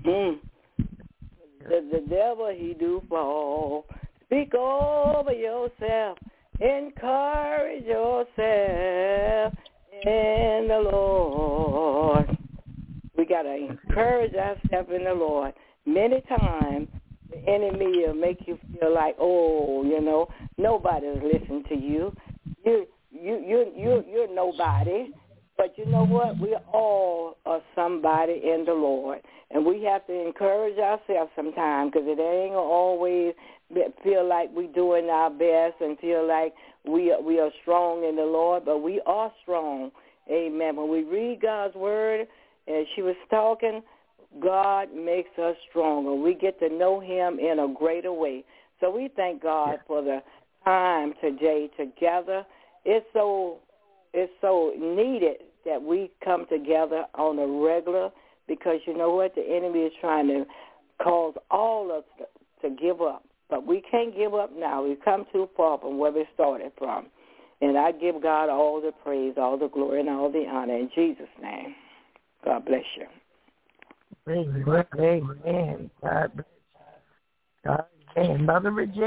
The devil, he do fall. Speak over yourself. Encourage yourself in the Lord. We got to encourage ourselves in the Lord. Many times, the enemy will make you feel like, nobody will listen to you. You're nobody. But you know what? We all are somebody in the Lord. And we have to encourage ourselves sometimes, because it ain't always feel like we're doing our best and feel like we are strong in the Lord, but we are strong. Amen. When we read God's word, as she was talking, God makes us stronger. We get to know him in a greater way. So we thank God for the time today together. It's so needed that we come together on a regular, because you know what? The enemy is trying to cause all of us to give up. But we can't give up now. We've come too far from where we started from. And I give God all the praise, all the glory, and all the honor in Jesus' name. God bless you. Amen. God bless you. God, amen. Mother Regina.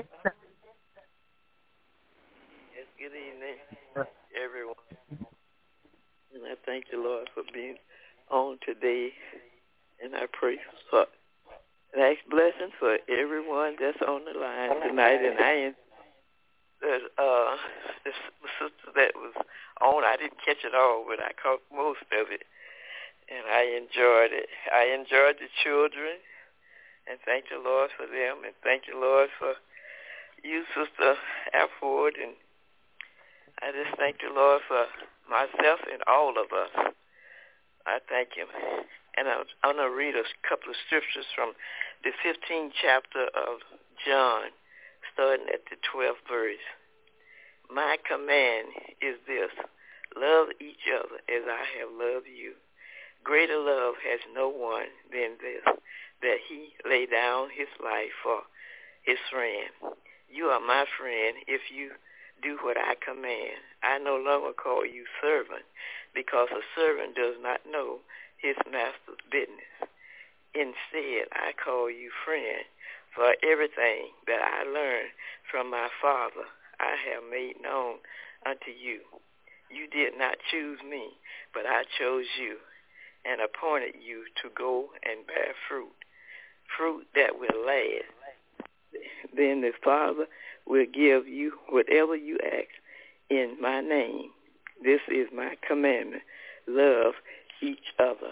Yes, good evening, everyone. And I thank the Lord for being on today. And I pray for and ask blessings for everyone that's on the line tonight. And the sister that was on, I didn't catch it all, but I caught most of it. And I enjoyed it. I enjoyed the children. And thank the Lord for them. And thank the Lord for you, Sister Alford. And I just thank the Lord for myself and all of us. I thank him. And I'm going to read a couple of scriptures from the 15th chapter of John, starting at the 12th verse. My command is this: love each other as I have loved you. Greater love has no one than this, that he lay down his life for his friend. You are my friend if you do what I command. I no longer call you servant, because a servant does not know his master's business. Instead, I call you friend, for everything that I learned from my Father I have made known unto you. You did not choose me, but I chose you and appointed you to go and bear fruit that will last. Then the Father will give you whatever you ask in my name. This is my commandment: love each other.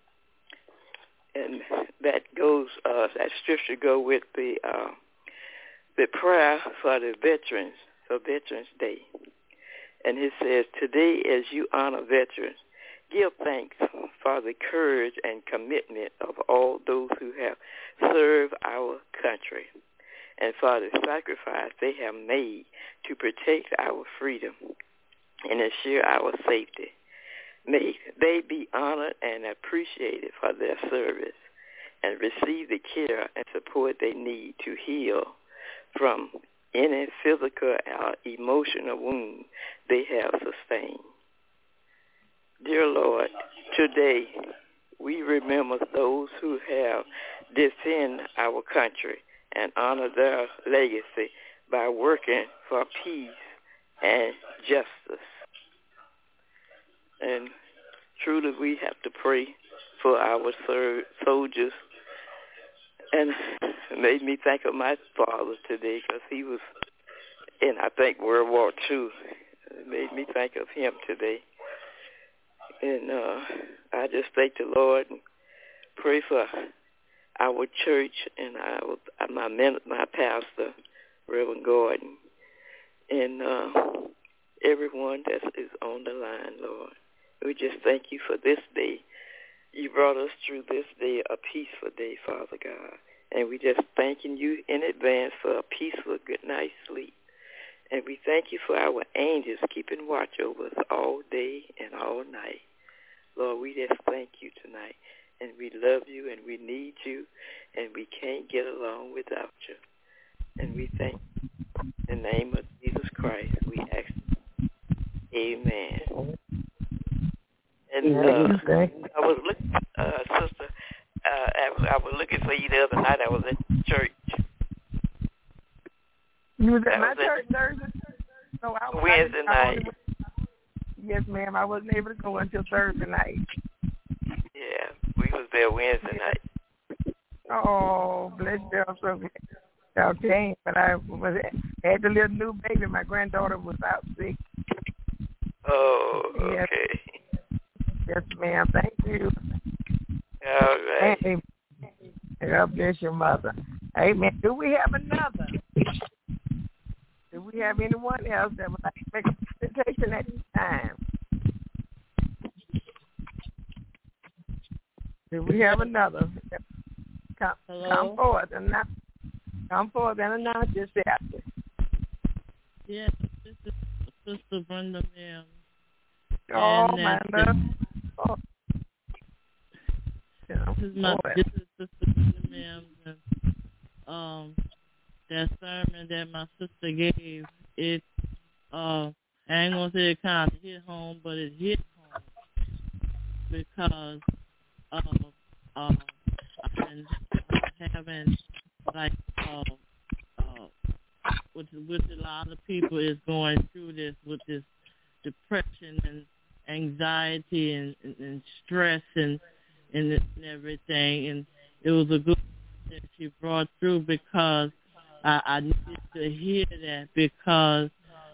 And that scripture go with the prayer for the veterans, for Veterans Day. And it says, today as you honor veterans, give thanks for the courage and commitment of all those who have served our country, and for the sacrifice they have made to protect our freedom and ensure our safety. May they be honored and appreciated for their service and receive the care and support they need to heal from any physical or emotional wound they have sustained. Dear Lord, today we remember those who have defended our country and honor their legacy by working for peace and justice. And truly we have to pray for our soldiers. And it made me think of my father today, because he was in, I think, World War II. It made me think of him today. And I just thank the Lord and pray for our church and my pastor, Reverend Gordon, and everyone that is on the line, Lord. We just thank you for this day. You brought us through this day, a peaceful day, Father God. And we just thanking you in advance for a peaceful good night's sleep. And we thank you for our angels keeping watch over us all day and all night. Lord, we just thank you tonight. And we love you and we need you, and we can't get along without you. And we thank you. In the name of Jesus Christ, we ask. Amen. And I was looking, sister. I was looking for you the other night. I was at church. You was at my church Thursday? No, I was Wednesday night. Yes, ma'am. I wasn't able to go until Thursday night. Yeah, we was there Wednesday night. Oh, bless you. I'm so glad y'all came. But I had the little new baby. My granddaughter was out sick. Oh, yes. Okay. Yes, ma'am. Thank you. All right. Amen. God bless your mother. Amen. Do we have another? Do we have anyone else that would like to make a presentation at this time? Do we have another? Come forward and announce yourself. Yes, this is Sister Brenda Mims. Oh, my love. This is Sister Brenda Mims, and that sermon that my sister gave, it I ain't gonna say it kind of hit home, but it hit home because I've been having like which a lot of people is going through this with this depression and anxiety and stress and everything, and it was a good that she brought through because I needed to hear that because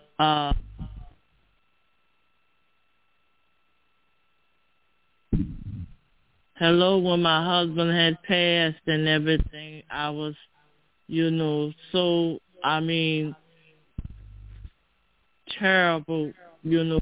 when my husband had passed and everything, I was, so, terrible, and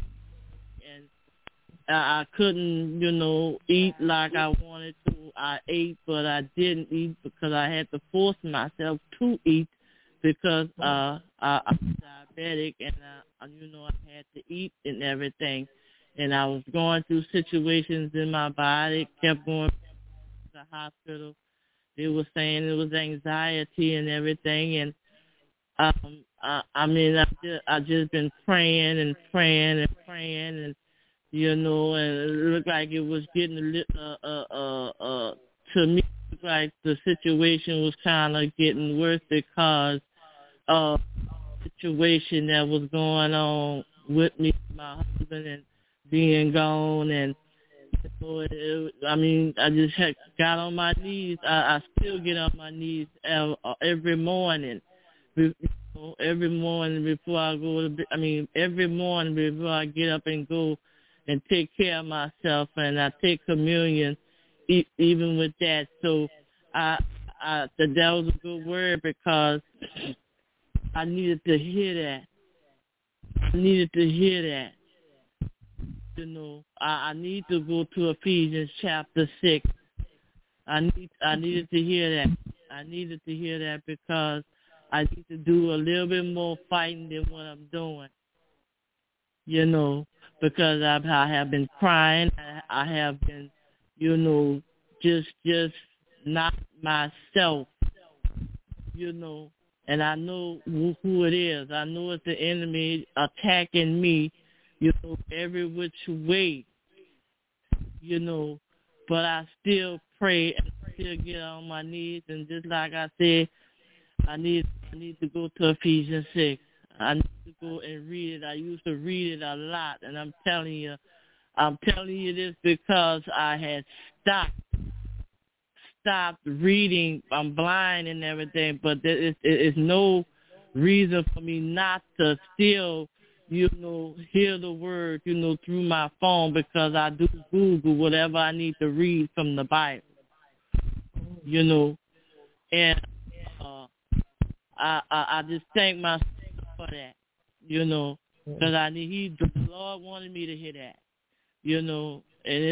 I couldn't, eat like I wanted to. I ate, but I didn't eat because I had to force myself to eat because I was diabetic and I had to eat and everything. And I was going through situations in my body, kept going to the hospital. They were saying it was anxiety and everything. And I just been praying and praying and praying and, and it looked like it was getting to me, it looked like the situation was kind of getting worse because of the situation that was going on with me, my husband, and being gone. And, I just got on my knees. I still get on my knees every morning. Every morning before I go to, every morning before I get up and go and take care of myself, and I take communion even with that. So that was a good word because I needed to hear that. I needed to hear that. I need to go to Ephesians chapter 6. I needed to hear that. I needed to hear that because I need to do a little bit more fighting than what I'm doing. Because I have been crying. I have been, just not myself, and I know who it is. I know it's the enemy attacking me, every which way, but I still pray and still get on my knees. And just like I said, I need to go to Ephesians 6. I need to go and read it. I used to read it a lot, and I'm telling you this because I had stopped reading. I'm blind and everything, but there is no reason for me not to still, hear the word, through my phone because I do Google whatever I need to read from the Bible, and I just thank my sister for that, because the Lord wanted me to hear that, and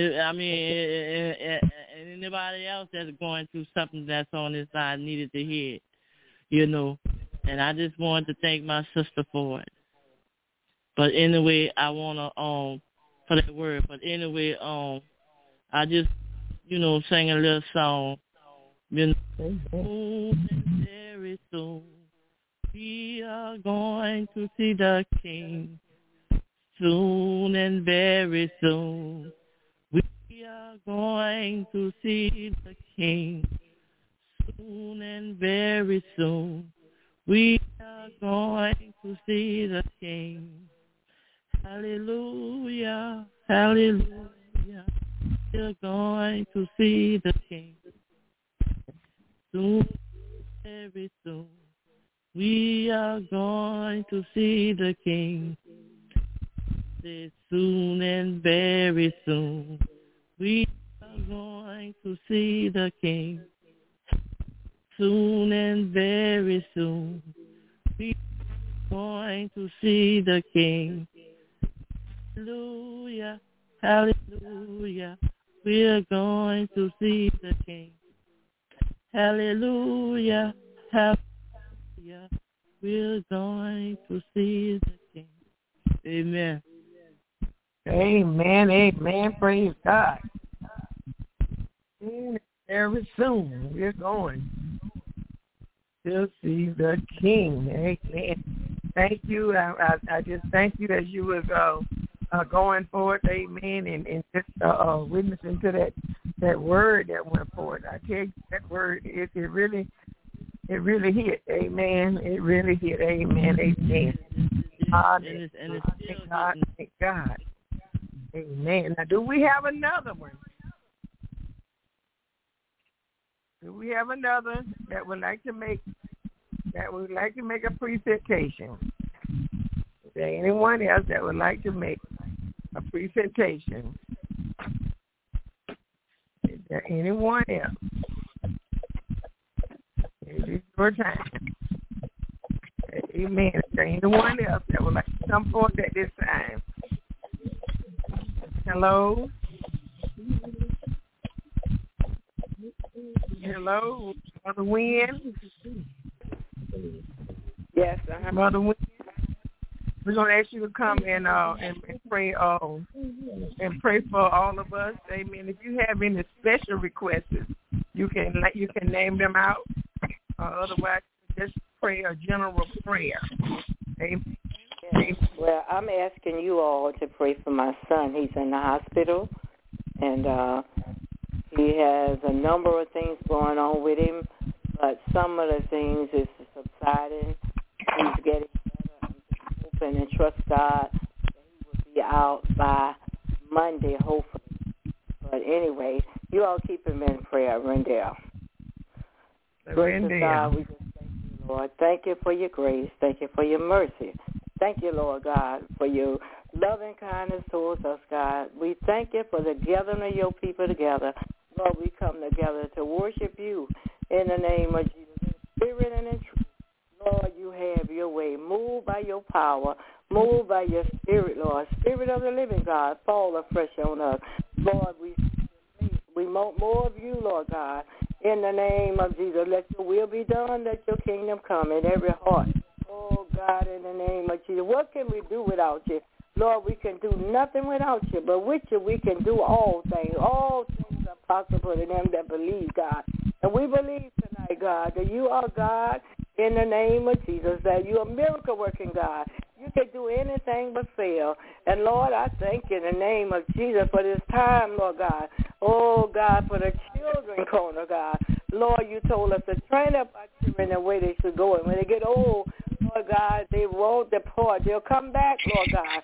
and anybody else that's going through something that's on this side needed to hear it, and I just wanted to thank my sister for it. But anyway, I want to, for that word, but anyway, I just, sang a little song, soon and very soon, we are going to see the King. Soon and very soon, We are going to see the King soon and very soon. We are going to see the King. Hallelujah, hallelujah. We're going to see the King soon, very soon. We are going to see the King soon and very soon. We are going to see the King soon and very soon. We are going to see the King. Hallelujah, hallelujah. We are going to see the King. Hallelujah, hallelujah. We're going to see the King. Amen. Amen, amen. Praise God. Very soon we're going to see the King. Amen. Thank you. I just thank you as you was going forward, amen, and just witnessing to that word that went forward. I tell you, that word, it really hit, amen. It really hit, amen, amen. Thank God. Amen. Now, do we have another one? Do we have another that would like to make a presentation? Is there anyone else that would like to make a presentation? Is there anyone else? It is your time. Amen. Is there anyone else that would like to come forward at this time? Hello? Hello, Mother Wynn? Yes, Mother Wynn? We're going to ask you to come and pray and pray for all of us. Amen. If you have any special requests, you can name them out. Otherwise, just pray a general prayer. Amen. Yes. Well, I'm asking you all to pray for my son. He's in the hospital, and he has a number of things going on with him, but some of the things is subsiding. He's getting better. I'm just hoping and trust God that he will be out by Monday, hopefully. But anyway, you all keep him in prayer, Rendell. Gracious God, we just thank you, Lord. Thank you for your grace. Thank you for your mercy. Thank you, Lord God, for your loving kindness towards us, God. We thank you for the gathering of your people together. Lord, we come together to worship you in the name of Jesus. In spirit and in truth, Lord, you have your way. Move by your power. Move by your spirit, Lord. Spirit of the living God, fall afresh on us. Lord, we want more of you, Lord God. In the name of Jesus, let your will be done. Let your kingdom come in every heart. Oh, God, in the name of Jesus. What can we do without you? Lord, we can do nothing without you, but with you we can do all things. All things are possible to them that believe, God. And we believe tonight, God, that you are God in the name of Jesus, that you are miracle-working God. You can do anything but fail. And, Lord, I thank you in the name of Jesus for this time, Lord God. Oh, God, for the children corner, God. Lord, you told us to train up our children in the way they should go. And when they get old, Lord God, they won't depart. They'll come back, Lord God,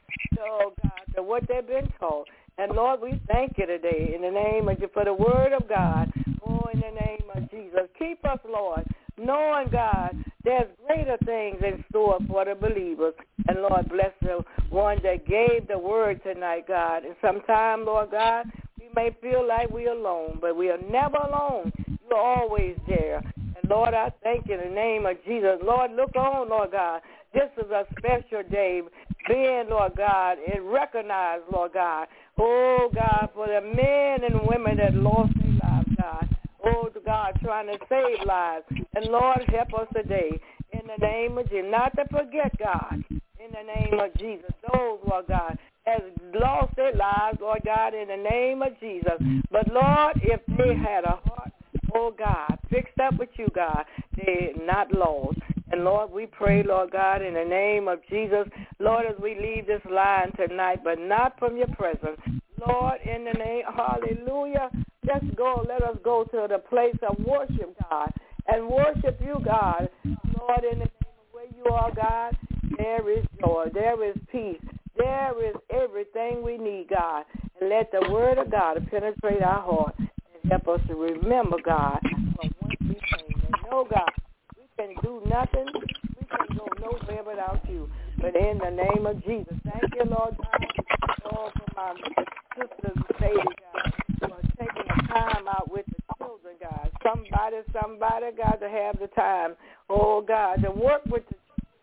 to what they've been taught. And, Lord, we thank you today in the name of you for the word of God. Oh, in the name of Jesus. Keep us, Lord, knowing, God, there's greater things in store for the believers. And, Lord, bless the one that gave the word tonight, God. And sometime, Lord God, we may feel like we're alone, but we are never alone. You're always there. And, Lord, I thank you in the name of Jesus. Lord, look on, Lord God. This is a special day being, Lord God, and recognize, Lord God, oh, God, for the men and women that lost their lives, God. Oh, God, trying to save lives. And, Lord, help us today in the name of Jesus. Not to forget, God, in the name of Jesus. Those, Lord God, has lost their lives, Lord God, in the name of Jesus. But, Lord, if they had a heart, oh, God, fixed up with you, God, they're not lost. And, Lord, we pray, Lord God, in the name of Jesus, Lord, as we leave this line tonight, but not from your presence, Lord, in the name, hallelujah. Let's go. Let us go to the place of worship, God, and worship you, God. Lord, in the name of where you are, God, there is joy. There is peace. There is everything we need, God. And let the word of God penetrate our heart and help us to remember, God, from whence we came. And know, God, we can do nothing. We can go nowhere without you. But in the name of Jesus, thank you, Lord God, Lord, for my sisters and ladies, God, who are taking the time out with the children, God. Somebody, God, to have the time, oh, God, to work with the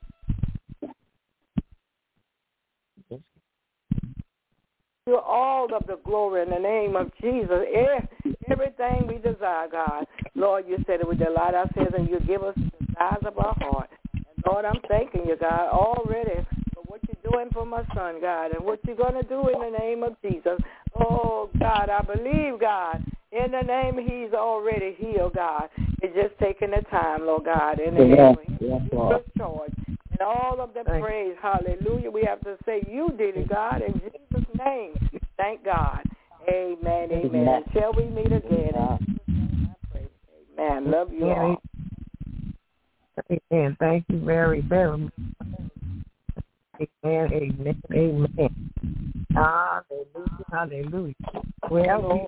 you all of the glory in the name of Jesus. Everything we desire, God. Lord, you said that we delight ourselves and you give us the desires of our heart. And Lord, I'm thanking you, God, already for what you're doing for my son, God, and what you're going to do in the name of Jesus. Oh, God, I believe, God, in the name he's already healed, God. It's just taking the time, Lord God, in the name of charge. And all of the praise, hallelujah, we have to say you did it, God, in Jesus' name. Thank God. Amen, amen. Shall we meet again? Amen. Love you all. Amen. Thank you very, very much. Amen, amen, amen. Hallelujah, hallelujah. Well,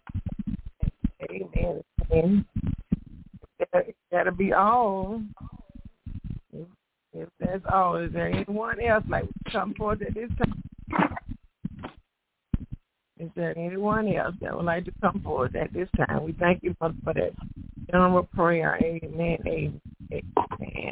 amen, amen. That'll be all. If that's all, is there anyone else like to come forward at this time? Is there anyone else that would like to come forward at this time? We thank you for that general prayer. Amen, amen, amen.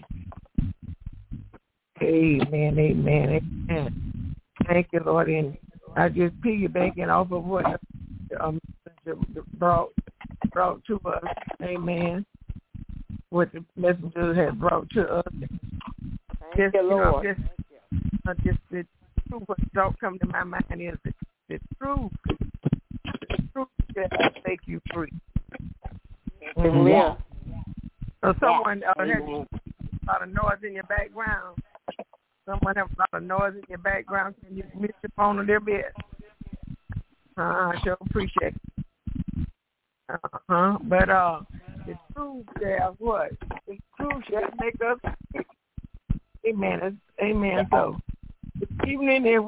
Amen, amen, amen. Thank you, Lord. And I just piggybacking off of what brought to us. Amen. What the messenger had brought to us. Thank you, Lord. Just the truth. What don't come to my mind is the truth. The truth that will make you free. Yeah. So someone has a lot of noise in your background. Someone has a lot of noise in your background. Can you mute your phone a little bit? I sure appreciate it. But the truth shall what? The truth shall make us free. Amen. Amen. So even if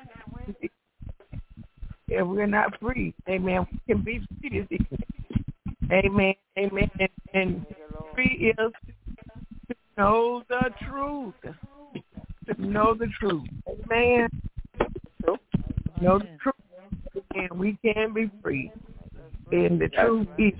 we're not free, amen, we can be free this evening. Amen. Amen. And free is to know the truth. To know the truth. Amen. Know the truth. And we can be free. And the truth is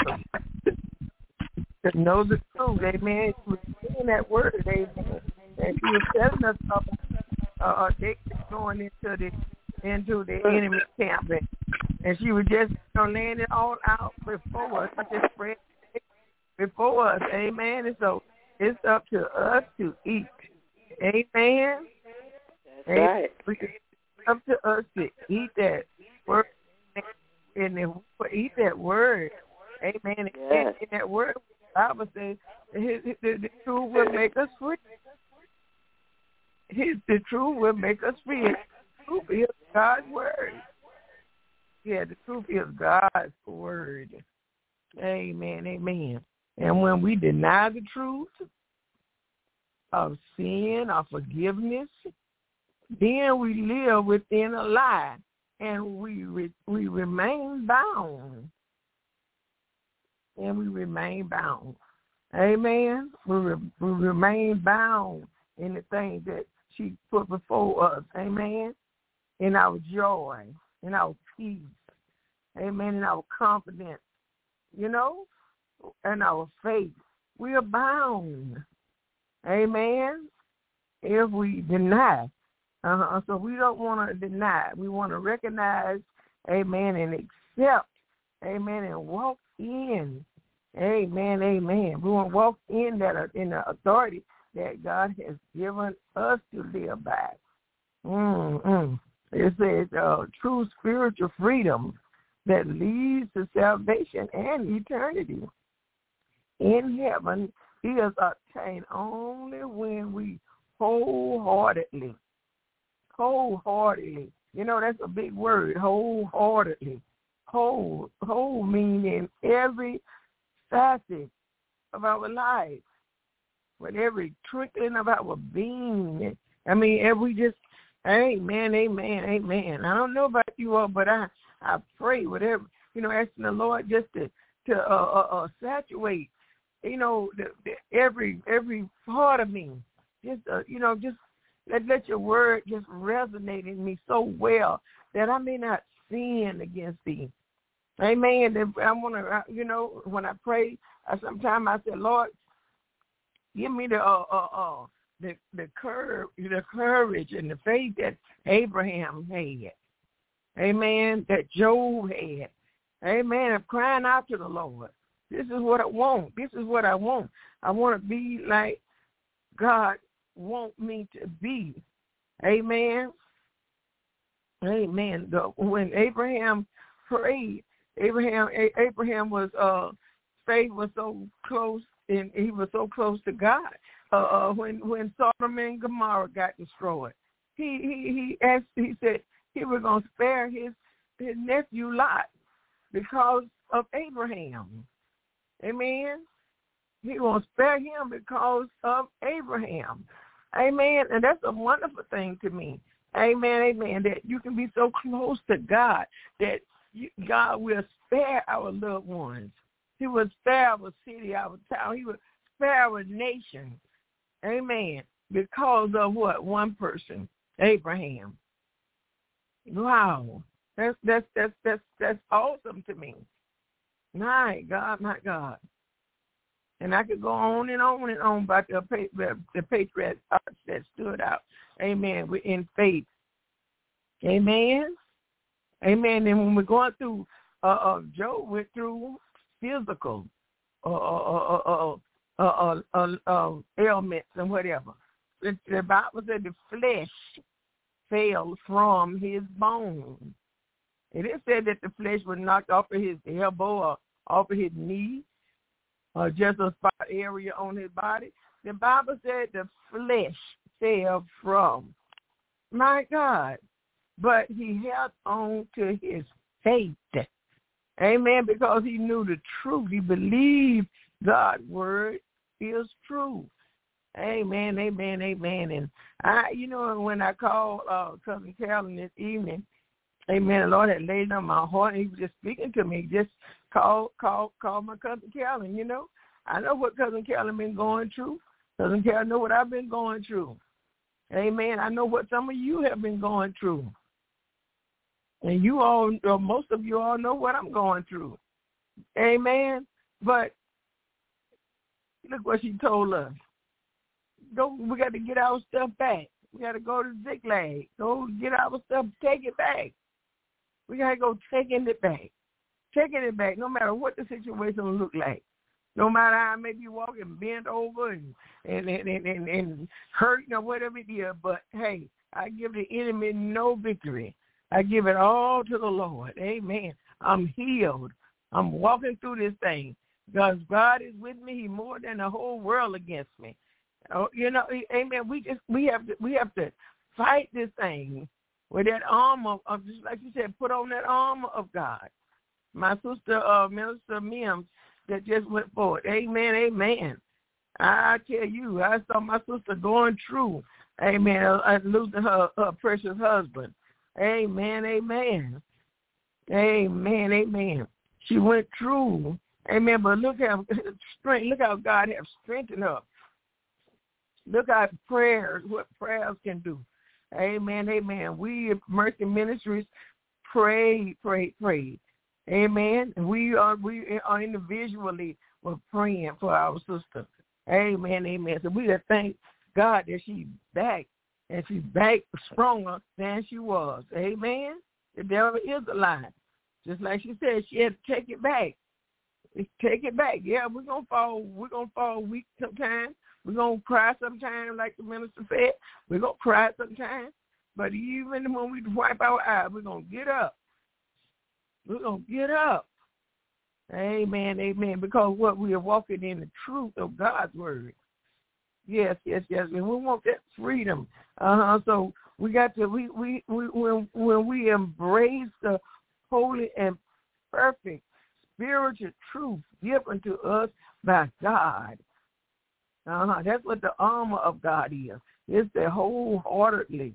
to know the truth. Amen. She was saying that word, amen. And she was telling us about they going into the enemy camp. And she was just laying it all out before us. Just spread before us. Amen. And so it's up to us to eat. Amen. That's right. It's up to us to eat that word. And if we eat that word, amen, and in that word, the Bible says the truth will make us free. The truth will make us free. The truth is God's word. Yeah, the truth is God's word. Amen, amen. And when we deny the truth of sin, of forgiveness, then we live within a lie, and we remain bound. And we remain bound. Amen. We remain bound in the things that she put before us. Amen. In our joy, in our peace. Amen. In our confidence. And our faith. We are bound. Amen. If we deny. So we don't want to deny. We want to recognize, amen, and accept, amen, and walk in. Amen, amen. We want to walk in the authority that God has given us to live by. It says true spiritual freedom that leads to salvation and eternity in heaven is obtained only when we wholeheartedly You know, that's a big word, wholeheartedly. Whole meaning every facet of our life, with every twinkling of our being. I mean, every just, amen. I don't know about you all, but I pray whatever, asking the Lord just to saturate, every part of me. Just, just let your word just resonate in me so well that I may not sin against thee. Amen. I want to, when I pray, sometimes I say, Lord, give me the courage and the faith that Abraham had. Amen. That Job had. Amen. I'm crying out to the Lord. This is what I want. This is what I want. I want to be like God wants me to be. Amen. Amen. When Abraham prayed, Abraham was faith was so close, and he was so close to God. When Sodom and Gomorrah got destroyed, he said he was going to spare his nephew Lot because of Abraham. Amen. He going to spare him because of Abraham. Amen. And that's a wonderful thing to me. Amen. That you can be so close to God that God will spare our loved ones. He will spare our city, our town. He will spare our nation. Amen. Because of what? One person, Abraham. Wow. That's awesome to me. My God. And I could go on and on and on about the patriots that stood out. Amen. We're in faith. Amen. Amen. And when we're going through, Job went through physical ailments and whatever. The Bible said the flesh fell from his bones. It is said that the flesh was knocked off of his elbow or off of his knee, or just a spot area on his body. The Bible said the flesh fell from. My God. But he held on to his faith. Amen. Because he knew the truth. He believed God's word is true. Amen. And when I called Cousin Carolyn this evening, amen, the Lord had laid on my heart, and he was just speaking to me. Just call my Cousin Carolyn, I know what Cousin Carolyn been going through. Cousin Carolyn know what I've been going through. Amen. I know what some of you have been going through. And you all, or most of you all know what I'm going through. Amen. But look what she told us. We got to get our stuff back. We got to go to Ziklag. Go get our stuff, take it back. We got to go taking it back. Taking it back, no matter what the situation will look like. No matter how I may be walking bent over and hurting or whatever it is. But, hey, I give the enemy no victory. I give it all to the Lord. Amen. I'm healed. I'm walking through this thing. Because God is with me. He's more than the whole world against me. Amen. We have to fight this thing with that armor of, just like you said, put on that armor of God. My sister, Minister Mims, that just went forward. Amen. I tell you, I saw my sister going through, amen, losing her precious husband. Amen. She went through, amen, but look how God has strengthened her. Look at what prayers can do. Amen. We at Mercy Ministries pray. Amen. We are individually praying for our sister. Amen. So we just thank God that she's back, and she's back stronger than she was. Amen. The devil is a lie. Just like she said, she had to take it back. Take it back. Yeah, we're gonna fall. We're gonna fall weak sometimes. We're gonna cry sometimes, like the minister said. We're gonna cry sometimes. But even when we wipe our eyes, we're gonna get up. We're going to get up. Amen. Because what we are walking in the truth of God's word. Yes. And we want that freedom. So we got to when we embrace the holy and perfect spiritual truth given to us by God. That's what the armor of God is. It's the wholeheartedly.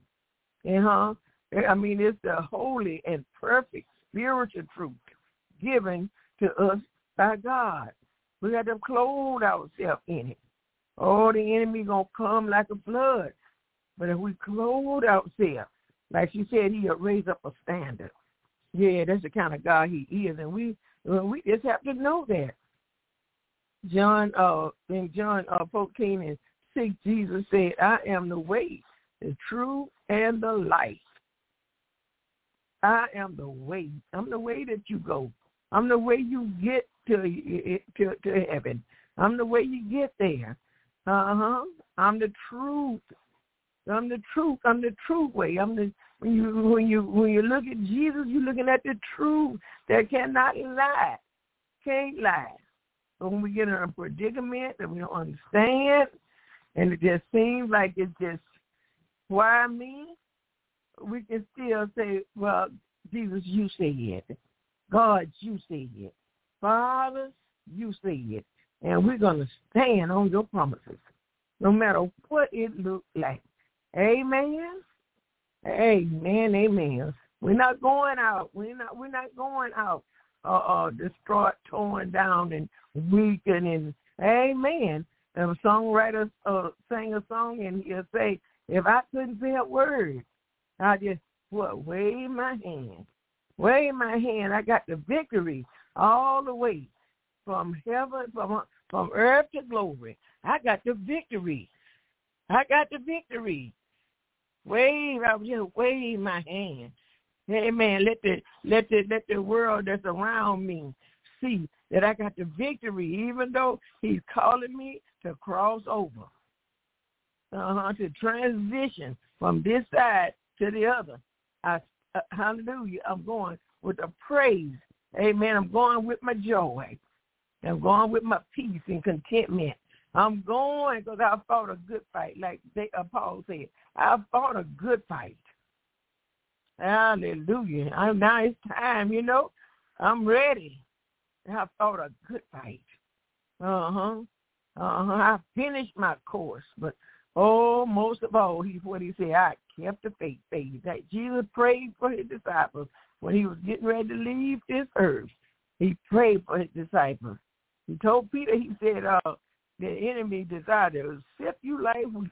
It's the holy and perfect spiritual truth given to us by God. We got to clothe ourselves in it. Oh, the enemy going to come like a flood. But if we clothe ourselves, like she said, he'll raise up a standard. Yeah, that's the kind of God he is. And we just have to know that. In John 14:6, Jesus said, I am the way, the truth, and the life. I am the way. I'm the way that you go. I'm the way you get to heaven. I'm the way you get there. I'm the truth. I'm the truth. I'm the true way. When you look at Jesus, you're looking at the truth that cannot lie. Can't lie. But when we get in a predicament that we don't understand, and it just seems like it's just, why me? We can still say, well, Jesus, you say it. God, you say it. Father, you say it. And we're going to stand on your promises, no matter what it looks like. Amen. Amen. We're not going out. We're not going out destroyed, torn down, and weakened. Amen. And a songwriter sang a song, and he'll say, if I couldn't say a word, I just wave my hand. Wave my hand. I got the victory all the way from heaven, from earth to glory. I got the victory. Wave, I just wave my hand. Amen. Let the world that's around me see that I got the victory, even though he's calling me to cross over, to transition from this side to the other. Hallelujah. I'm going with a praise. Amen. I'm going with my joy. I'm going with my peace and contentment. I'm going because I fought a good fight, like Paul said. I fought a good fight. Hallelujah. Now it's time, I'm ready. I fought a good fight. I finished my course, but most of all, what he said, I kept the faith. That Jesus prayed for his disciples when he was getting ready to leave this earth. He prayed for his disciples. He told Peter, he said, the enemy desired to sift you like wheat.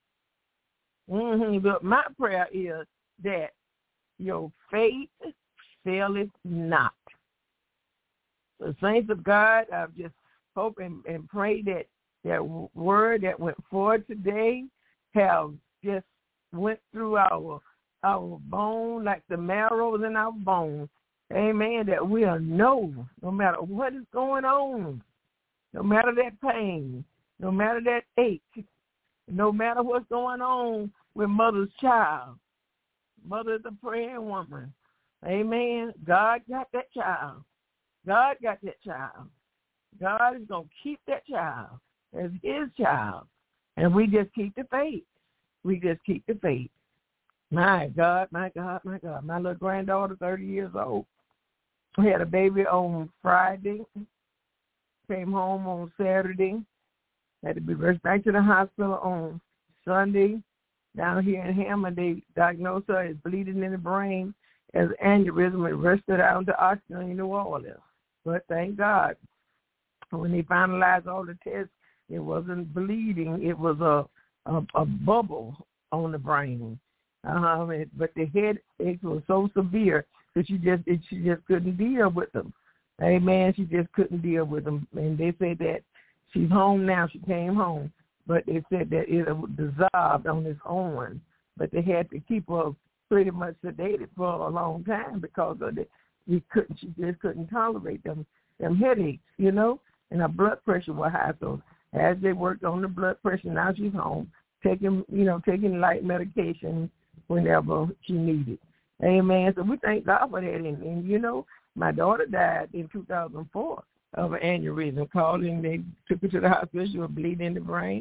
But my prayer is that your faith faileth not. The saints of God, I just hope and pray that word that went forward today have just went through our bone like the marrows in our bones. Amen. That we'll know no matter what is going on, no matter that pain, no matter that ache, no matter what's going on with mother's child. Mother's a praying woman. Amen. God got that child. God got that child. God is going to keep that child as his child. And we just keep the faith. My God. My little granddaughter, 30 years old, had a baby on Friday, came home on Saturday, had to be rushed back to the hospital on Sunday. Down here in Hammond, they diagnosed her as bleeding in the brain as aneurysm and rushed her out to Oxford in New Orleans. But thank God, when they finalized all the tests, it wasn't bleeding. It was a bubble on the brain. But the headache was so severe that she just couldn't deal with them. Amen. She just couldn't deal with them. And they said that she's home now. She came home. But they said that it dissolved on its own. But they had to keep her pretty much sedated for a long time because of she just couldn't tolerate them headaches, and her blood pressure was high. So as they worked on the blood pressure, now she's home taking light medication whenever she needed. Amen. So we thank God for that. And my daughter died in 2004 of an aneurysm. Called and they took her to the hospital. She was bleeding in the brain.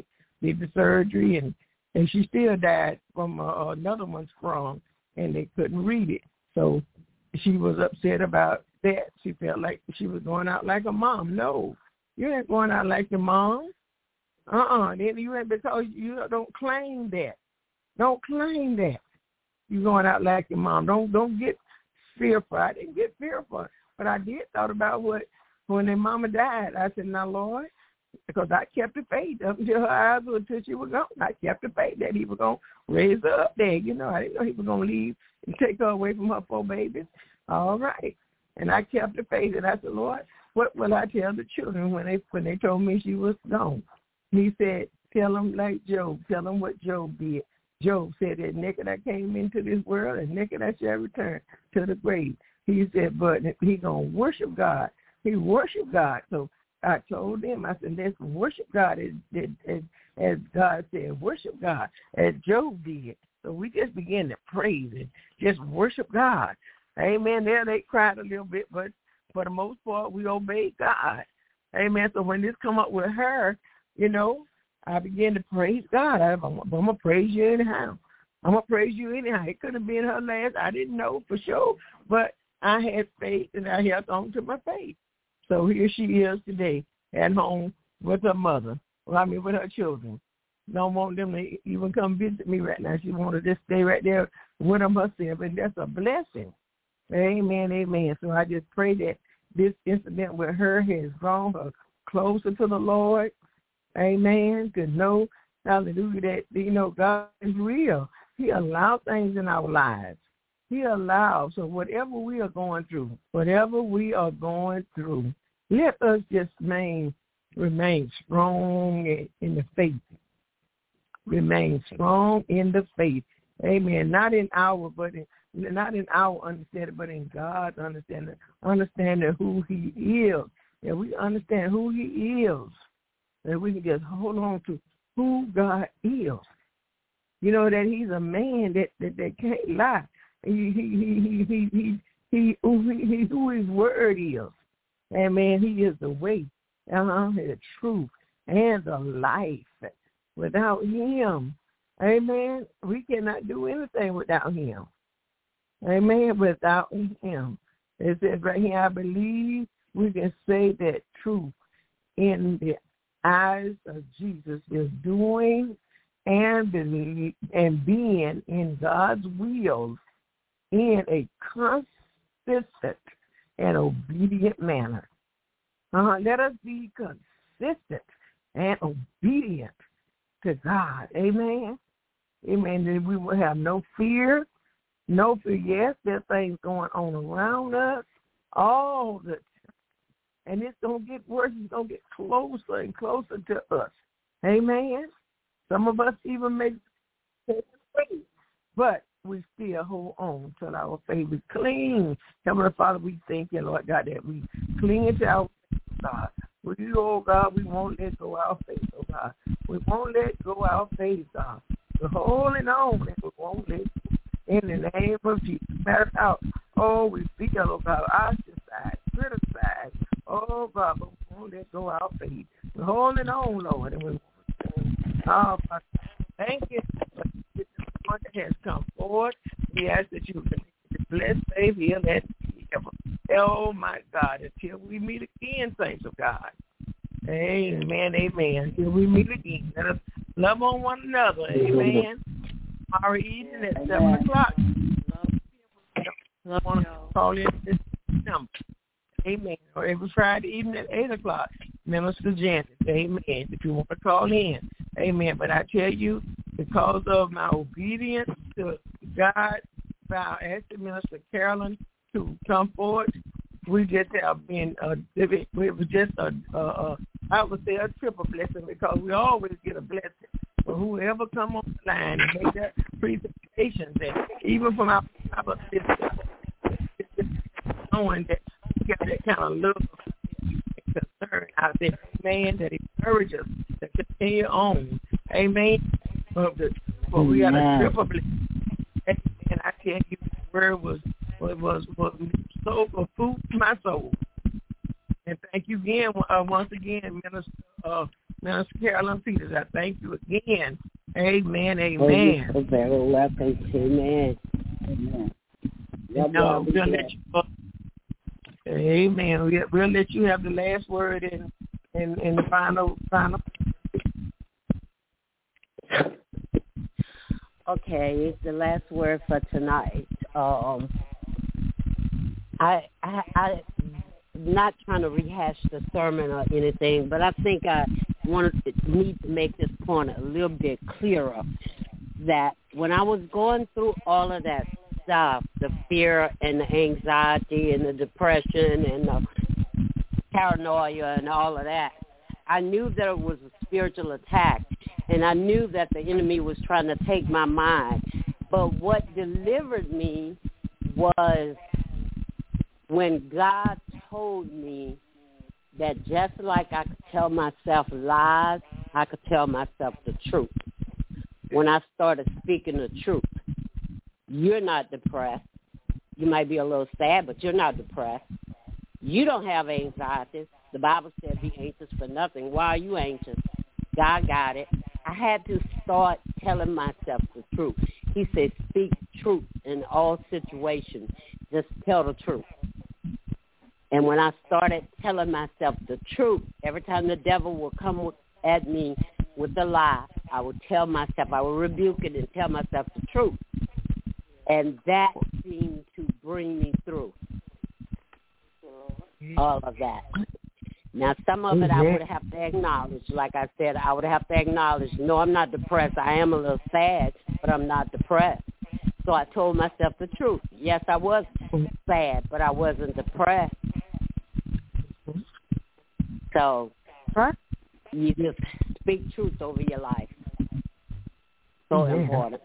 did the surgery, and she still died from another one sprung, and they couldn't read it. So she was upset about that. She felt like she was going out like a mom. No, you ain't going out like your mom. Then you ain't, because you don't claim that. Don't claim that. You're going out like your mom. Don't get fearful. I didn't get fearful, but I did thought about when their mama died. I said, now, Lord, because I kept the faith up until her eyes were, until she was gone. I kept the faith that he was going to raise her up there. You know, I didn't know he was going to leave and take her away from her 4 babies. All right. And I kept the faith, and I said, Lord, what will I tell the children when they told me she was gone? He said, tell them like Job. Tell them what Job did. Job said that naked I came into this world, and naked I shall return to the grave. He said, but he going to worship God. He worshiped God. So I told them, I said, let's worship God as God said, worship God, as Job did. So we just began to praise and just worship God. Amen. There they cried a little bit, but for the most part, we obeyed God. Amen. So when this come up with her, you know, I began to praise God. I'm going to praise you anyhow. I'm going to praise you anyhow. It could have been her last. I didn't know for sure, but I had faith, and I held on to my faith. So here she is today at home with her mother, with her children. Don't want them to even come visit me right now. She wanted to stay right there with them herself, and that's a blessing. Amen, amen. So I just pray that this incident with her has drawn her closer to the Lord. Amen. To know, hallelujah, that, you know, God is real. He allows things in our lives. He allows. So whatever we are going through, let us just remain strong in the faith. Remain strong in the faith. Amen. Not in our understanding, but in God's understanding. Understanding who he is. That we understand who he is. That we can just hold on to who God is. You know, that he's a man that can't lie. Who his word is. Amen. He is the way, the truth, and the life. Without him, amen, we cannot do anything without him. Amen, without him. It says right here, I believe we can say that truth in the eyes of Jesus is doing and being in God's will in a consistent and obedient manner. Let us be consistent and obedient to God. Amen. Amen. Then we will have no fear. No fear. Yes, there are things going on around us all the time. And it's going to get worse. It's going to get closer and closer to us. Amen. Some of us even may take faith, but we still hold on to our faith. We cling. Heavenly Father, we thank you, Lord God, that we cling to our faith, God. With you, oh God, we won't let go our faith, oh God. We won't let go our faith, God. We're holding on and we won't let go. In the name of Jesus. Matter of fact, we feel, oh God, ostracized, criticized. Oh God, but we won't let go our faith. We're holding on, Lord, and we won't. Oh, God, thank you for this one that has come forward. We ask that you bless, save, heal, and deliver. Oh, my God, until we meet again, saints of God. Amen, amen. Until we meet again, let us love on one another. Amen. Tomorrow evening at 7 o'clock. I want to call in this number. Amen. Or every Friday evening at 8 o'clock. Minister Janice. Amen. If you want to call in. Amen. But I tell you, because of my obedience to God, by asking Minister Carolyn to come forward, we just have been, it was just I would say a triple blessing, because we always get a blessing for whoever come on the line and make that presentation. And even from our sister, knowing that we got that kind of love and concern out there, amen, that encourages us to continue on. Amen. But we got a triple blessing. And I tell you, the word was so for food to my soul. And thank you again, once again, Minister Minister Carolyn Peters, I thank you again. Amen, amen. You're so very welcome. Amen. Amen. We'll let you go. Amen. We'll let you have the last word in the final. Okay, the last word for tonight. I'm not trying to rehash the sermon or anything, but I think I need to make this point a little bit clearer. That when I was going through all of that stuff, the fear and the anxiety and the depression and the paranoia and all of that, I knew that it was a spiritual attack, and I knew that the enemy was trying to take my mind. But what delivered me was when God told me that just like I could tell myself lies, I could tell myself the truth. When I started speaking the truth, you're not depressed. You might be a little sad, but you're not depressed. You don't have anxiety. The Bible said be anxious for nothing. Why are you anxious? God got it. I had to start telling myself the truth. He said speak truth in all situations. Just tell the truth. And when I started telling myself the truth, every time the devil would come at me with a lie, I would tell myself, I would rebuke it and tell myself the truth. And that seemed to bring me through all of that. Now, some of it I would have to acknowledge. Like I said, I would have to acknowledge, no, I'm not depressed. I am a little sad, but I'm not depressed. So I told myself the truth. Yes, I was sad, but I wasn't depressed. So you just speak truth over your life. So important.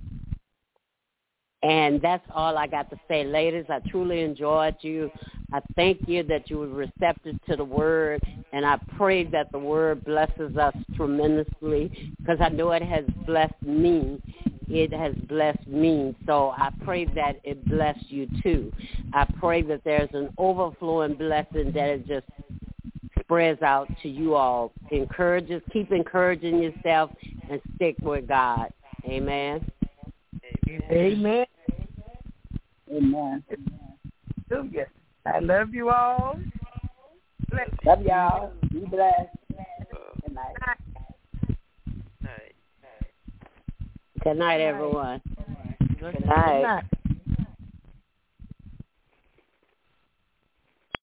And that's all I got to say. Ladies, I truly enjoyed you. I thank you that you were receptive to the word, and I pray that the word blesses us tremendously, because I know it has blessed me. It has blessed me, so I pray that it bless you too. I pray that there's an overflowing blessing that it just spreads out to you all. Keep encouraging yourself and stick with God. Amen. Amen. Amen. Hallelujah. I love you all. Love y'all. Be blessed. Good night. Good night, everyone. Good night.